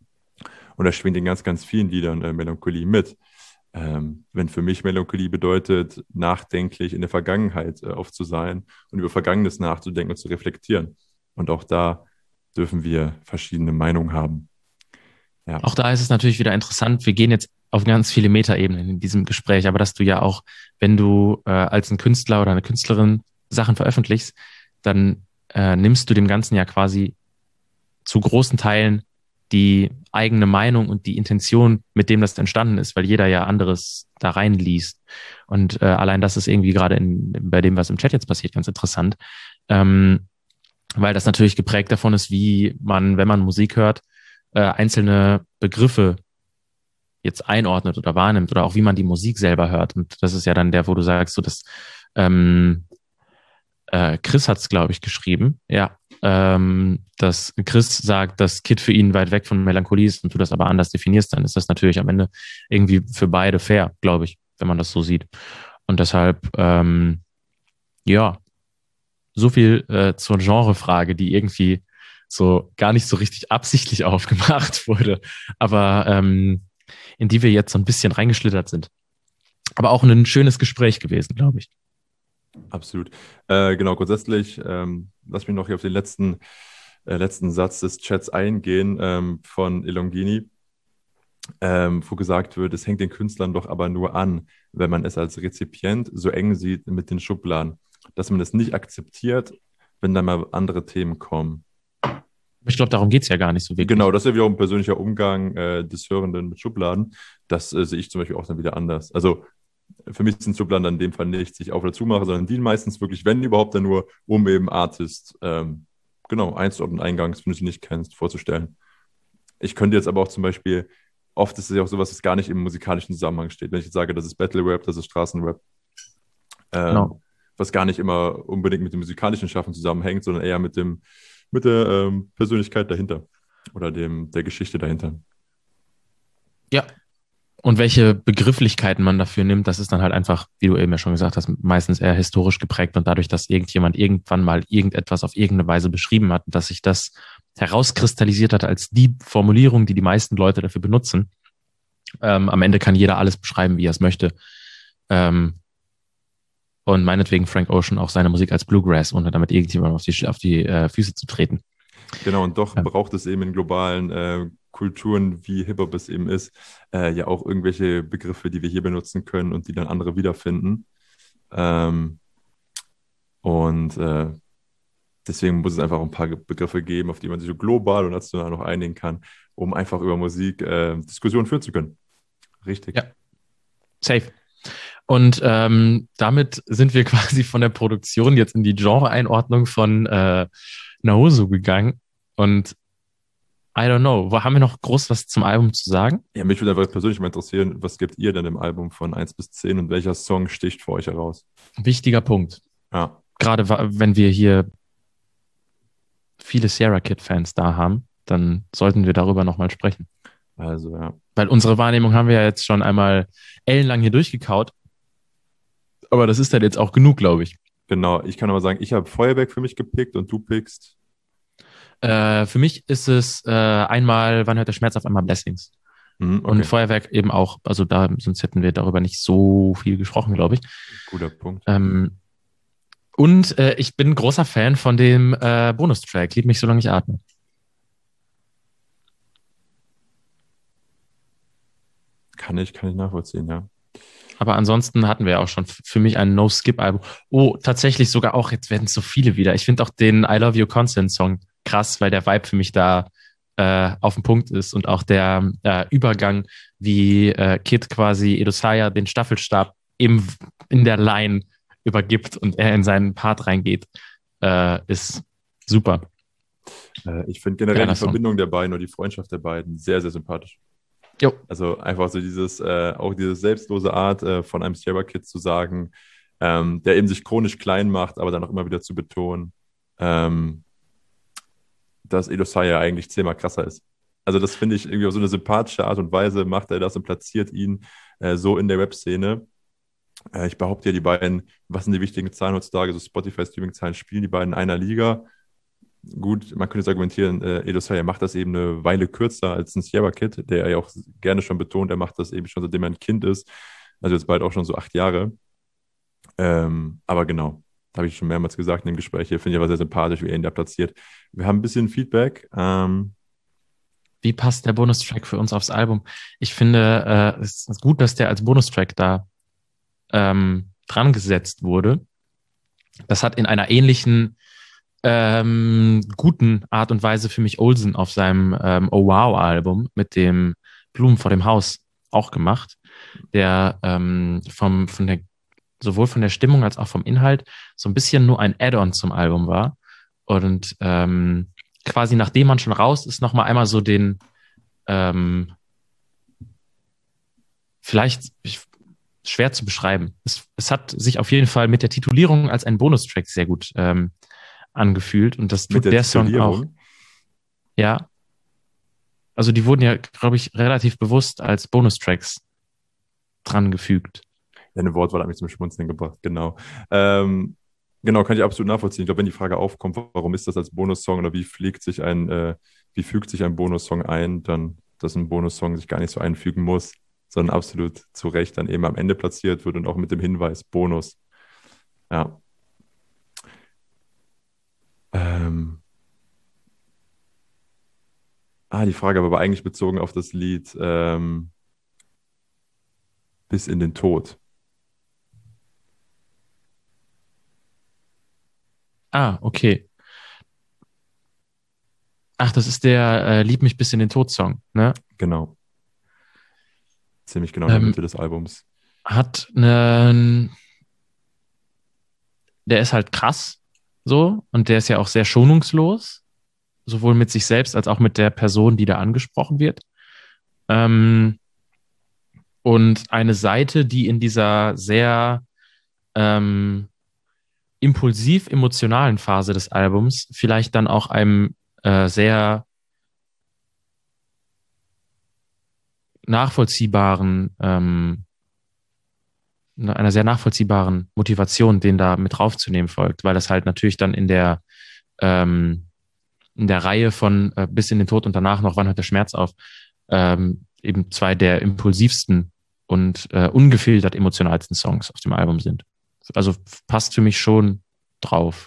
Und er schwingt in ganz, ganz vielen Liedern äh, Melancholie mit. Ähm, wenn für mich Melancholie bedeutet, nachdenklich in der Vergangenheit äh, oft zu sein und über Vergangenes nachzudenken und zu reflektieren. Und auch da dürfen wir verschiedene Meinungen haben. Ja. Auch da ist es natürlich wieder interessant, wir gehen jetzt auf ganz viele Metaebenen in diesem Gespräch, aber dass du ja auch, wenn du äh, als ein Künstler oder eine Künstlerin Sachen veröffentlichst, dann äh, nimmst du dem Ganzen ja quasi zu großen Teilen die eigene Meinung und die Intention, mit dem das entstanden ist, weil jeder ja anderes da reinliest. Und äh, allein das ist irgendwie gerade in, bei dem, was im Chat jetzt passiert, ganz interessant, ähm, weil das natürlich geprägt davon ist, wie man, wenn man Musik hört, äh, einzelne Begriffe jetzt einordnet oder wahrnimmt oder auch wie man die Musik selber hört. Und das ist ja dann der, wo du sagst, so dass ähm, äh, Chris hat es, glaube ich, geschrieben, ja, ähm, dass Chris sagt, dass Kid für ihn weit weg von Melancholie ist und du das aber anders definierst, dann ist das natürlich am Ende irgendwie für beide fair, glaube ich, wenn man das so sieht. Und deshalb, ähm, ja, so viel äh, zur Genrefrage, die irgendwie so gar nicht so richtig absichtlich aufgemacht wurde, aber ähm, in die wir jetzt so ein bisschen reingeschlittert sind. Aber auch ein schönes Gespräch gewesen, glaube ich. Absolut. Äh, genau, grundsätzlich, ähm, lass mich noch hier auf den letzten, äh, letzten Satz des Chats eingehen ähm, von Elongini, ähm, wo gesagt wird, es hängt den Künstlern doch aber nur an, wenn man es als Rezipient so eng sieht mit den Schubladen, dass man es nicht akzeptiert, wenn dann mal andere Themen kommen. Ich glaube, darum geht es ja gar nicht so wirklich. Genau, das ist ja wieder auch ein persönlicher Umgang äh, des Hörenden mit Schubladen. Das äh, sehe ich zum Beispiel auch dann wieder anders. Also für mich sind Schubladen dann in dem Fall nicht, sich auf oder zumache, sondern dienen meistens wirklich, wenn überhaupt, dann nur, um eben Artist, ähm, genau, einzuordnen, eingangs, wenn du sie nicht kennst, vorzustellen. Ich könnte jetzt aber auch zum Beispiel, oft ist es ja auch sowas, das gar nicht im musikalischen Zusammenhang steht. Wenn ich jetzt sage, das ist Battle Rap, das ist Straßenrap, ähm, genau. was gar nicht immer unbedingt mit dem musikalischen Schaffen zusammenhängt, sondern eher mit dem, mit der ähm, Persönlichkeit dahinter oder dem, der Geschichte dahinter. Ja. Und welche Begrifflichkeiten man dafür nimmt, das ist dann halt einfach, wie du eben ja schon gesagt hast, meistens eher historisch geprägt und dadurch, dass irgendjemand irgendwann mal irgendetwas auf irgendeine Weise beschrieben hat, dass sich das herauskristallisiert hat als die Formulierung, die die meisten Leute dafür benutzen. Ähm, am Ende kann jeder alles beschreiben, wie er es möchte. Ähm, und meinetwegen Frank Ocean auch seine Musik als Bluegrass, ohne damit irgendjemand auf die, auf die äh, Füße zu treten. Genau, und doch ja. braucht es eben in globalen äh, Kulturen, wie Hip-Hop es eben ist, äh, ja auch irgendwelche Begriffe, die wir hier benutzen können und die dann andere wiederfinden. Ähm, und äh, deswegen muss es einfach ein paar Begriffe geben, auf die man sich so global und national noch einigen kann, um einfach über Musik äh, Diskussionen führen zu können. Richtig. Ja, safe. Und ähm, damit sind wir quasi von der Produktion jetzt in die Genre-Einordnung von äh, Naosu gegangen. Und I don't know, haben wir noch groß was zum Album zu sagen? Ja, mich würde einfach persönlich mal interessieren, was gebt ihr denn im Album von eins bis zehn und welcher Song sticht für euch heraus? Wichtiger Punkt. Ja. Gerade wenn wir hier viele Sierra Kid-Fans da haben, dann sollten wir darüber nochmal sprechen. Also, ja. Weil unsere Wahrnehmung haben wir ja jetzt schon einmal ellenlang hier durchgekaut. Aber das ist dann jetzt auch genug, glaube ich. Genau, ich kann aber sagen, ich habe Feuerwerk für mich gepickt und du pickst? Äh, für mich ist es äh, einmal, wann hört der Schmerz auf einmal Blessings. Mhm, okay. Und Feuerwerk eben auch. Also da, sonst hätten wir darüber nicht so viel gesprochen, glaube ich. Guter Punkt. Ähm, und äh, ich bin großer Fan von dem äh, Bonustrack, Lieb mich, solange ich atme. Kann ich, kann ich nachvollziehen, ja. Aber ansonsten hatten wir ja auch schon f- für mich ein No-Skip-Album. Oh, tatsächlich sogar auch, jetzt werden es so viele wieder. Ich finde auch den I Love You Constant-Song krass, weil der Vibe für mich da äh, auf dem Punkt ist und auch der äh, Übergang, wie äh, Kid quasi Edosaya den Staffelstab im, in der Line übergibt und er in seinen Part reingeht, äh, ist super. Äh, ich finde generell Geiler die Song. Verbindung der beiden oder die Freundschaft der beiden sehr, sehr sympathisch. Jo. Also einfach so dieses, äh, auch diese selbstlose Art äh, von einem Sierra Kid zu sagen, ähm, der eben sich chronisch klein macht, aber dann auch immer wieder zu betonen, ähm, dass Edosaya eigentlich zehnmal krasser ist. Also das finde ich irgendwie auf so eine sympathische Art und Weise macht er das und platziert ihn äh, so in der Rap-Szene. Äh, ich behaupte ja, die beiden, was sind die wichtigen Zahlen heutzutage, so Spotify-Streaming-Zahlen, spielen die beiden in einer Liga. Gut, man könnte jetzt argumentieren, äh, Edosaya macht das eben eine Weile kürzer als ein Sierra Kid, der ja auch gerne schon betont, er macht das eben schon seitdem er ein Kind ist, also jetzt bald auch schon so acht Jahre. Ähm, aber genau, da habe ich schon mehrmals gesagt in dem Gespräch hier, finde ich aber sehr sympathisch, wie er ihn da platziert. Wir haben ein bisschen Feedback. Ähm, Wie passt der Bonustrack für uns aufs Album? Ich finde, äh, es ist gut, dass der als Bonustrack da ähm, dran gesetzt wurde. Das hat in einer ähnlichen ähm, guten Art und Weise für mich Olsen auf seinem ähm, Oh Wow-Album mit dem Blumen vor dem Haus auch gemacht, der ähm, vom, von der, sowohl von der Stimmung als auch vom Inhalt so ein bisschen nur ein Add-on zum Album war. Und ähm, quasi nachdem man schon raus ist, nochmal einmal so den ähm, vielleicht ich, schwer zu beschreiben. Es, es hat sich auf jeden Fall mit der Titulierung als ein Bonustrack sehr gut ähm, angefühlt und das mit tut der der Song auch. Titulierung. Ja. Also die wurden ja, glaube ich, relativ bewusst als Bonustracks dran gefügt. Ja, eine Wortwahl hat mich zum Schmunzeln gebracht, genau. Ähm, genau, kann ich absolut nachvollziehen. Ich glaube, wenn die Frage aufkommt, warum ist das als Bonussong oder wie pflegt sich ein, äh, wie fügt sich ein Bonussong ein, dann, dass ein Bonussong sich gar nicht so einfügen muss, sondern absolut zu Recht dann eben am Ende platziert wird und auch mit dem Hinweis Bonus. Ja. Ähm. Ah, die Frage war aber eigentlich bezogen auf das Lied ähm, Bis in den Tod. Ah, okay. Ach, das ist der äh, Lieb mich bis in den Tod Song, ne? Genau. Ziemlich genau in der Ähm, Mitte des Albums. Hat einen, der ist halt krass, so, und der ist ja auch sehr schonungslos, sowohl mit sich selbst als auch mit der Person, die da angesprochen wird. Ähm, und eine Seite, die in dieser sehr ähm, impulsiv emotionalen Phase des Albums vielleicht dann auch einem äh, sehr nachvollziehbaren, ähm, einer sehr nachvollziehbaren Motivation, den da mit draufzunehmen folgt, weil das halt natürlich dann in der ähm, in der Reihe von äh, Bis in den Tod und danach noch Wann hört der Schmerz auf, ähm, eben zwei der impulsivsten und äh, ungefiltert emotionalsten Songs auf dem Album sind. Also passt für mich schon drauf.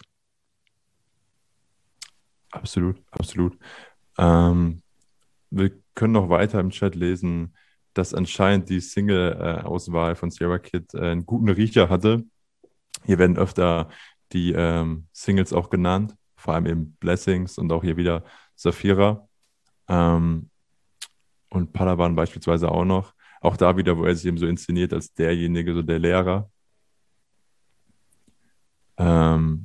Absolut, absolut. Ähm, wir können noch weiter im Chat lesen, dass anscheinend die Single-Auswahl von Sierra Kid äh, einen guten Riecher hatte. Hier werden öfter die ähm, Singles auch genannt, vor allem eben Blessings und auch hier wieder Saphira. Ähm, und Palawan beispielsweise auch noch. Auch da wieder, wo er sich eben so inszeniert als derjenige, so der Lehrer. Ähm,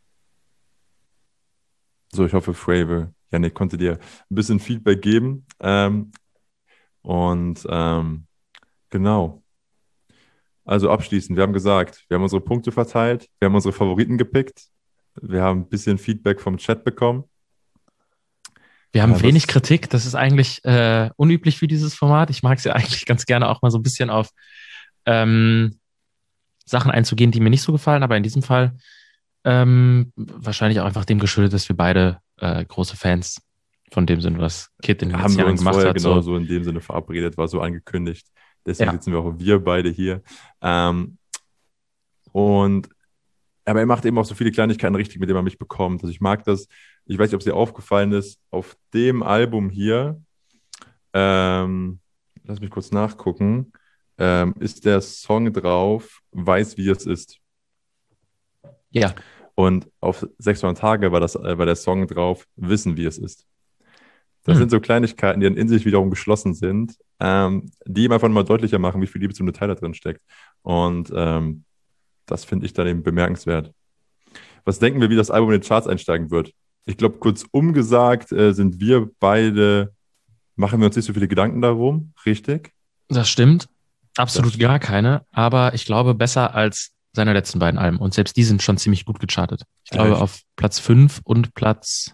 so, ich hoffe, Fravor, Yannick, konnte dir ein bisschen Feedback geben. Ähm, und ähm, genau. Also abschließend, wir haben gesagt, wir haben unsere Punkte verteilt, wir haben unsere Favoriten gepickt, wir haben ein bisschen Feedback vom Chat bekommen. Wir haben Ja, wenig was- Kritik, das ist eigentlich äh, unüblich für dieses Format. Ich mag es ja eigentlich ganz gerne auch mal so ein bisschen auf ähm, Sachen einzugehen, die mir nicht so gefallen, aber in diesem Fall ähm, wahrscheinlich auch einfach dem geschuldet, dass wir beide äh, große Fans von dem Sinne, was Kid in den Haben letzten wir Jahren uns gemacht vorher hat. genau So. so in dem Sinne verabredet, war so angekündigt. Deswegen Ja. sitzen wir auch wir beide hier. Ähm, und aber er macht eben auch so viele Kleinigkeiten richtig, mit denen man mich bekommt. Also ich mag das, ich weiß nicht, ob es dir aufgefallen ist, auf dem Album hier, ähm, lass mich kurz nachgucken, ähm, ist der Song drauf, Weiß, wie es ist. Ja, Und auf sechshundert Tage war, das, äh, war der Song drauf, Wissen, wie es ist. Das Hm. sind so Kleinigkeiten, die dann in sich wiederum geschlossen sind, ähm, die ihm einfach mal deutlicher machen, wie viel Liebe zum Detail da drin steckt. Und ähm, das finde ich dann eben bemerkenswert. Was denken wir, wie das Album in den Charts einsteigen wird? Ich glaube, kurz umgesagt, äh, sind wir beide, machen wir uns nicht so viele Gedanken darum, richtig? das stimmt. Absolut Das- gar keine. Aber ich glaube, besser als seine letzten beiden Alben. Und selbst die sind schon ziemlich gut gechartet. Ich glaube, Echt? auf Platz fünf und Platz,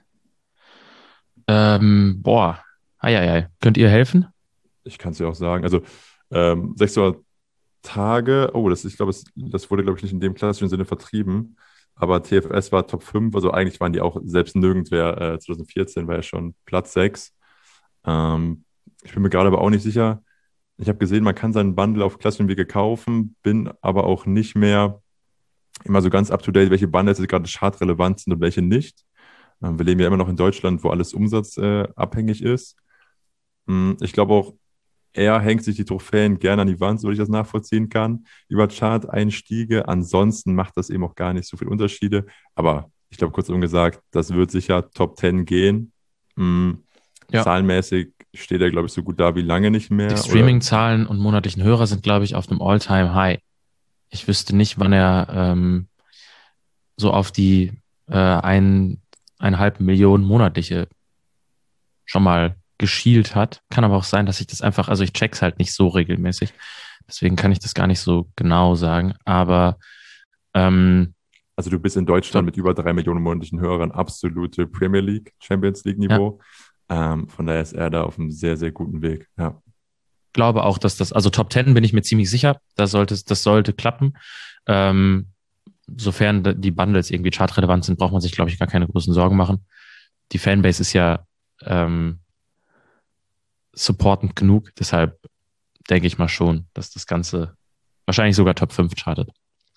ähm, boah, eieiei. Könnt ihr helfen? Ich kann es dir auch sagen. Also ähm, sechshundert Tage, oh, das, ich glaube, es- das wurde, glaube ich, nicht in dem klassischen Sinne vertrieben. Aber T F S war Top fünf, also eigentlich waren die auch selbst nirgendwer. Äh, zwanzig vierzehn war ja schon Platz sechs. Ähm, ich bin mir gerade aber auch nicht sicher. Ich habe gesehen, man kann seinen Bundle auf klassischen Wege kaufen, bin aber auch nicht mehr immer so ganz up to date, welche Bundles jetzt gerade chartrelevant sind und welche nicht. Ähm, wir leben ja immer noch in Deutschland, wo alles umsatzabhängig äh, abhängig ist. Mm, Ich glaube auch, er hängt sich die Trophäen gerne an die Wand, so ich das nachvollziehen kann, über Chart-Einstiege. Ansonsten macht das eben auch gar nicht so viele Unterschiede. Aber ich glaube, kurzum gesagt, das wird sicher Top zehn gehen. Mm, Ja. Zahlenmäßig steht er, glaube ich, so gut da wie lange nicht mehr. Die Oder- Streaming-Zahlen und monatlichen Hörer sind, glaube ich, auf einem All-Time-High. Ich wüsste nicht, wann er ähm, so auf die äh, ein, eineinhalb Millionen monatliche schon mal geschielt hat. Kann aber auch sein, dass ich das einfach, also ich check's halt nicht so regelmäßig. Deswegen kann ich das gar nicht so genau sagen. Aber ähm, Also du bist in Deutschland So. mit über drei Millionen monatlichen Hörern absolute Premier League, Champions League Niveau. Ähm, von daher ist er da auf einem sehr, sehr guten Weg. Ja. glaube auch, dass das, also Top Ten bin ich mir ziemlich sicher, das sollte, das sollte klappen. Ähm, sofern da- die Bundles irgendwie chartrelevant sind, braucht man sich, glaube ich, gar keine großen Sorgen machen. Die Fanbase ist ja ähm, supportend genug, deshalb denke ich mal schon, dass das Ganze wahrscheinlich sogar Top fünf chartet.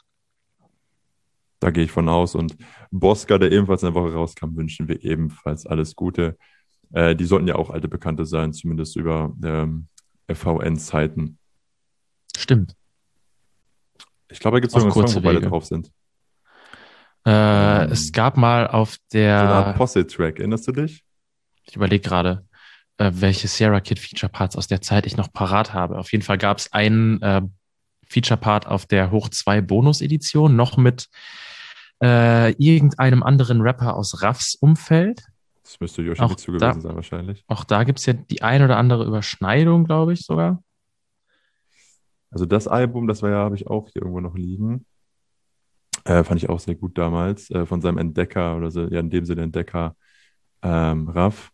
Da gehe ich von aus. Und Bosca, der ebenfalls eine Woche rauskam, wünschen wir ebenfalls alles Gute. Äh, die sollten ja auch alte Bekannte sein, zumindest über ähm, F V N-Zeiten. Stimmt. Ich glaube, da gibt es Auf noch einen Song, kurze wo beide Wege. drauf sind. Äh, Ähm, es gab mal auf So eine Art der, Posse-Track, erinnerst du dich? ich überlege gerade, äh, welche Sierra Kid Feature Parts aus der Zeit ich noch parat habe. Auf jeden Fall gab es einen äh, Feature Part auf der Hoch zwei Bonus Edition, noch mit äh, irgendeinem anderen Rapper aus Raffs Umfeld. Das müsste Yoshimitsu Auch da- gewesen sein, wahrscheinlich. Auch da gibt's ja die ein oder andere Überschneidung, glaube ich sogar. Also das Album, das war ja, habe ich auch hier irgendwo noch liegen. Äh, fand ich auch sehr gut damals. Äh, von seinem Entdecker, oder so, ja, in dem Sinne Entdecker, ähm, Raff.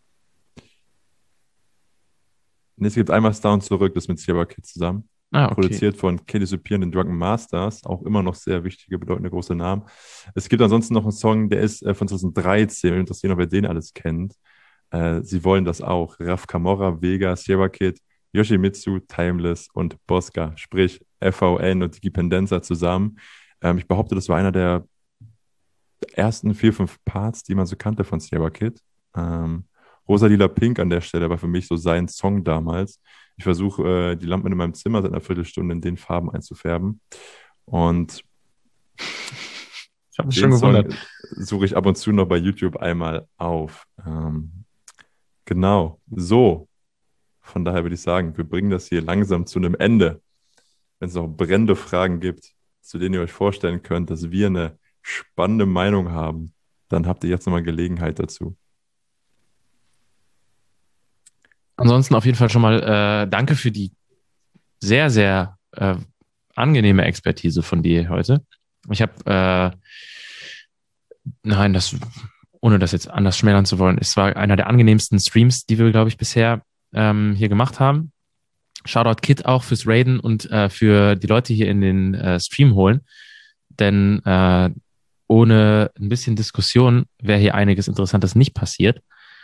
Und es gibt einmal Down zurück, das mit Sierra Kid zusammen. Ah, okay. Produziert von Kenny Superior und den Drunken Masters, auch immer noch sehr wichtige, bedeutende große Namen. Es gibt ansonsten noch einen Song, der ist äh, von zwanzig dreizehn, interessiert noch, wer den alles kennt. Äh, sie wollen das auch. Raf Camorra, Vega, Sierra Kid, Yoshimitsu, Timeless und Bosca, sprich F V N und Digi Pendenza zusammen. Ähm, ich behaupte, das war einer der ersten vier, fünf Parts, die man so kannte von Sierra Kid. Ähm, Rosa Lila Pink an der Stelle war für mich so sein Song damals. Ich versuche, äh, die Lampen in meinem Zimmer seit einer Viertelstunde in den Farben einzufärben. Und Ich habe mich schon den Song gewundert. suche ich ab und zu noch bei YouTube einmal auf. Ähm, genau, so. Von daher würde ich sagen, wir bringen das hier langsam zu einem Ende. Wenn es noch brennende Fragen gibt, zu denen ihr euch vorstellen könnt, dass wir eine spannende Meinung haben, dann habt ihr jetzt nochmal Gelegenheit dazu. Ansonsten auf jeden Fall schon mal äh, danke für die sehr, sehr äh, angenehme Expertise von dir heute. Ich habe, äh, nein, das, ohne das jetzt anders schmälern zu wollen, es war einer der angenehmsten Streams, die wir, glaube ich, bisher ähm, hier gemacht haben. Shoutout Kid auch fürs Raiden und äh, für die Leute hier in den äh, Stream holen, denn äh, ohne ein bisschen Diskussion wäre hier einiges Interessantes nicht passiert.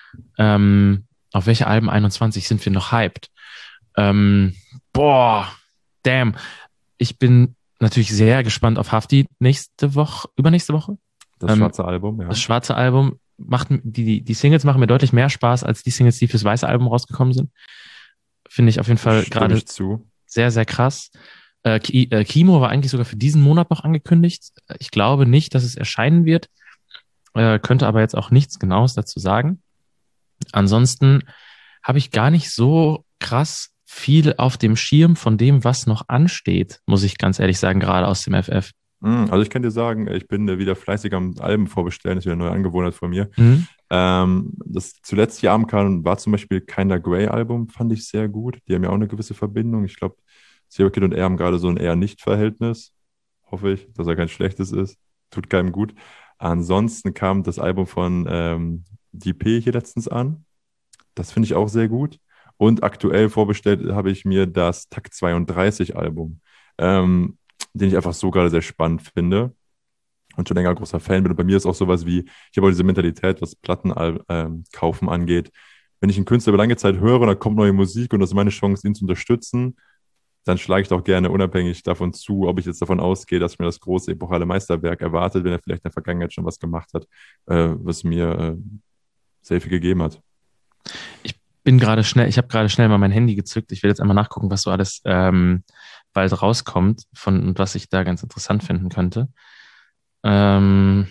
Ähm, auf welche Alben einundzwanzig sind wir noch hyped? Ähm, boah, damn. Ich bin natürlich sehr gespannt auf Hafti nächste Woche, übernächste Woche. Das Ähm, schwarze Album, ja. Das schwarze Album macht, die, die, die Singles machen mir deutlich mehr Spaß als die Singles, die fürs weiße Album rausgekommen sind. Finde ich auf jeden Fall Stimme gerade ich zu. sehr, sehr krass. Äh, Ki- äh, Kimo war eigentlich sogar für diesen Monat noch angekündigt. Ich glaube nicht, dass es erscheinen wird. Äh, könnte aber jetzt auch nichts Genaues dazu sagen. Ansonsten habe ich gar nicht so krass viel auf dem Schirm von dem, was noch ansteht, muss ich ganz ehrlich sagen, gerade aus dem F F. Mm, Also ich kann dir sagen, ich bin äh, wieder fleißig am Alben vorbestellen, das ist wieder eine neue Angewohnheit von mir. Mhm. Ähm, das zuletzt hier Abend kam, war zum Beispiel Kinda Grey Album, fand ich sehr gut. Die haben ja auch eine gewisse Verbindung. Ich glaube, Zero Kid und er haben gerade so ein eher Nicht-Verhältnis. Hoffe ich, dass er kein schlechtes ist. Tut keinem gut. Ansonsten kam das Album von ähm, D P hier letztens an. Das finde ich auch sehr gut. Und aktuell vorbestellt habe ich mir das Takt zweiunddreißig Album, ähm, den ich einfach so gerade sehr spannend finde und schon länger großer Fan bin. Und bei mir ist auch sowas wie, ich habe auch diese Mentalität, was Platten ähm, kaufen angeht. Wenn ich einen Künstler über lange Zeit höre und da kommt neue Musik und das ist meine Chance, ihn zu unterstützen, dann schlage ich doch gerne unabhängig davon zu, ob ich jetzt davon ausgehe, dass mir das große epochale Meisterwerk erwartet, wenn er vielleicht in der Vergangenheit schon was gemacht hat, äh, was mir äh, sehr viel gegeben hat. Ich bin gerade schnell, ich habe gerade schnell mal mein Handy gezückt. Ich will jetzt einmal nachgucken, was so alles ähm, bald rauskommt von und was ich da ganz interessant finden könnte. Ähm,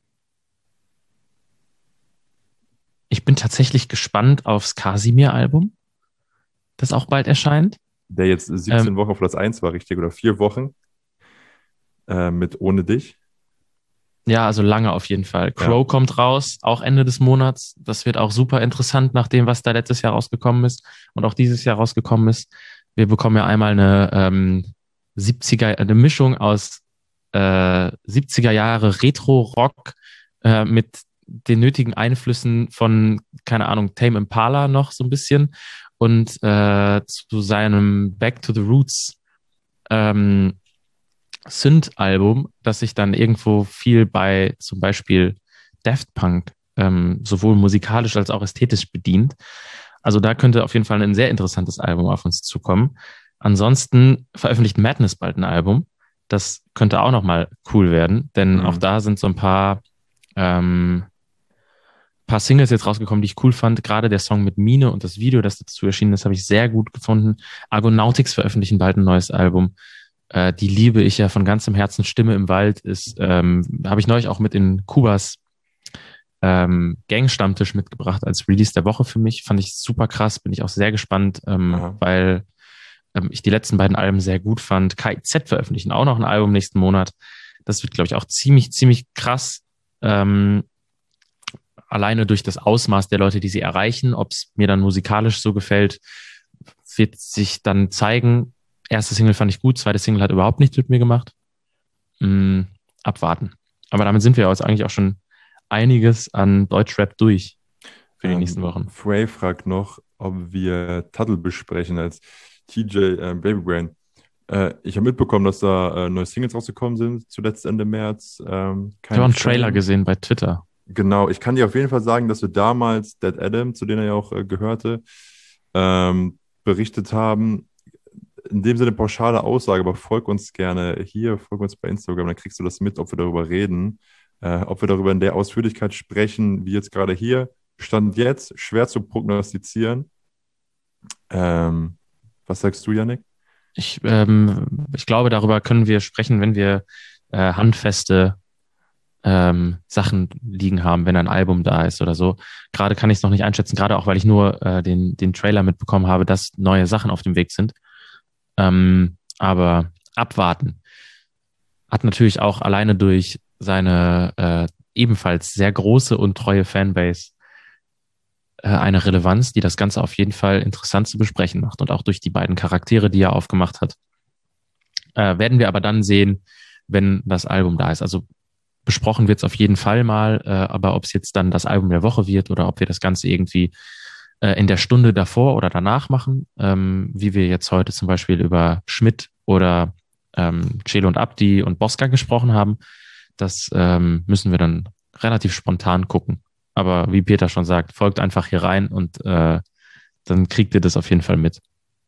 ich bin tatsächlich gespannt aufs Kasimir-Album, das auch bald erscheint. Der jetzt siebzehn Ähm, Wochen auf Platz eins war, richtig, oder vier Wochen äh, mit Ohne dich. Ja, also lange auf jeden Fall. Ja. Crow kommt raus, auch Ende des Monats. Das wird auch super interessant, nach dem, was da letztes Jahr rausgekommen ist und auch dieses Jahr rausgekommen ist. Wir bekommen ja einmal eine ähm, siebziger, eine Mischung aus äh, siebziger Jahre Retro-Rock äh, mit den nötigen Einflüssen von, keine Ahnung, Tame Impala noch so ein bisschen und äh, zu seinem Back to the Roots ähm, Synth-Album, das sich dann irgendwo viel bei zum Beispiel Daft Punk ähm, sowohl musikalisch als auch ästhetisch bedient. Also da könnte auf jeden Fall ein sehr interessantes Album auf uns zukommen. Ansonsten veröffentlicht Madness bald ein Album. Das könnte auch nochmal cool werden, denn Mhm. auch da sind so ein paar, ähm, paar Singles jetzt rausgekommen, die ich cool fand. Gerade der Song mit Mine und das Video, das dazu erschienen ist, habe ich sehr gut gefunden. Argonautics veröffentlichen bald ein neues Album. Äh, die liebe ich ja von ganzem Herzen. Stimme im Wald ist, ähm, habe ich neulich auch mit in Kubas ähm, Gang-Stammtisch mitgebracht als Release der Woche für mich. Fand ich super krass, bin ich auch sehr gespannt, ähm, Aha. weil ähm, ich die letzten beiden Alben sehr gut fand. K I Z veröffentlichen auch noch ein Album nächsten Monat. Das wird, glaube ich, auch ziemlich, ziemlich krass. Ähm, alleine durch das Ausmaß der Leute, die sie erreichen. Ob es mir dann musikalisch so gefällt, wird sich dann zeigen. Erste Single fand ich gut, zweite Single hat überhaupt nichts mit mir gemacht. Mm, abwarten. Aber damit sind wir jetzt eigentlich auch schon einiges an Deutschrap durch für die Ähm, nächsten Wochen. Frey fragt noch, ob wir Tuttle besprechen als T J äh, Babybrain. Äh, ich habe mitbekommen, dass da äh, neue Singles rausgekommen sind, zuletzt Ende März. Ähm, Ich habe auch einen Keine Trailer Fame. gesehen bei Twitter. Genau, ich kann dir auf jeden Fall sagen, dass wir damals Dead Adam, zu denen er ja auch äh, gehörte, ähm, berichtet haben. In dem Sinne pauschale Aussage, aber folg uns gerne hier, folg uns bei Instagram, dann kriegst du das mit, ob wir darüber reden, äh, ob wir darüber in der Ausführlichkeit sprechen, wie jetzt gerade hier. Stand jetzt, schwer zu prognostizieren. Ähm, was sagst du, Yannick? Ich, ähm, ich glaube, darüber können wir sprechen, wenn wir äh, handfeste ähm, Sachen liegen haben, wenn ein Album da ist oder so. Gerade kann ich es noch nicht einschätzen, gerade auch, weil ich nur äh, den, den Trailer mitbekommen habe, dass neue Sachen auf dem Weg sind. Ähm, aber abwarten. Hat natürlich auch alleine durch seine äh, ebenfalls sehr große und treue Fanbase äh, eine Relevanz, die das Ganze auf jeden Fall interessant zu besprechen macht. Und auch durch die beiden Charaktere, die er aufgemacht hat. Äh, werden wir aber dann sehen, wenn das Album da ist. Also besprochen wird es auf jeden Fall mal, äh, aber ob es jetzt dann das Album der Woche wird oder ob wir das Ganze irgendwie äh, in der Stunde davor oder danach machen, ähm, wie wir jetzt heute zum Beispiel über Schmidt oder ähm, Celo und Abdi und Bosca gesprochen haben, das ähm, müssen wir dann relativ spontan gucken. Aber wie Peter schon sagt, folgt einfach hier rein und äh, dann kriegt ihr das auf jeden Fall mit.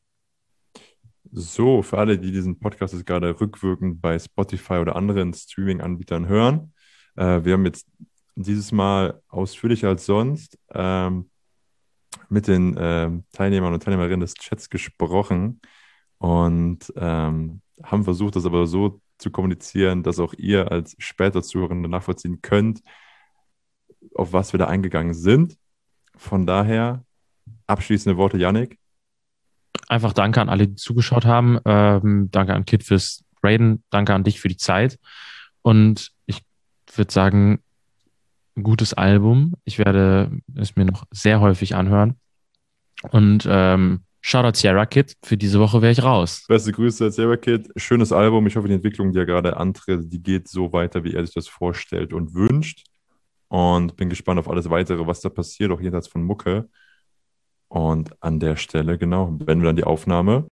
So, für alle, die diesen Podcast jetzt gerade rückwirkend bei Spotify oder anderen Streaming-Anbietern hören, äh, wir haben jetzt dieses Mal ausführlicher als sonst ähm, mit den ähm, Teilnehmern und Teilnehmerinnen des Chats gesprochen und ähm, haben versucht, das aber so zu kommunizieren, dass auch ihr als später Zuhörende nachvollziehen könnt, auf was wir da eingegangen sind. Von daher, abschließende Worte, Yannick. Einfach danke an alle, die zugeschaut haben. Ähm, danke an Kid fürs Raiden. Danke an dich für die Zeit. Und ich würde sagen, gutes Album. Ich werde es mir noch sehr häufig anhören. Und ähm, Shoutout Sierra Kid. Für diese Woche wäre ich raus. Beste Grüße, Sierra Kid. Schönes Album. Ich hoffe, die Entwicklung, die er gerade antritt, die geht so weiter, wie er sich das vorstellt und wünscht. Und bin gespannt auf alles Weitere, was da passiert, auch jenseits von Mucke. Und an der Stelle, genau, beenden wir dann die Aufnahme.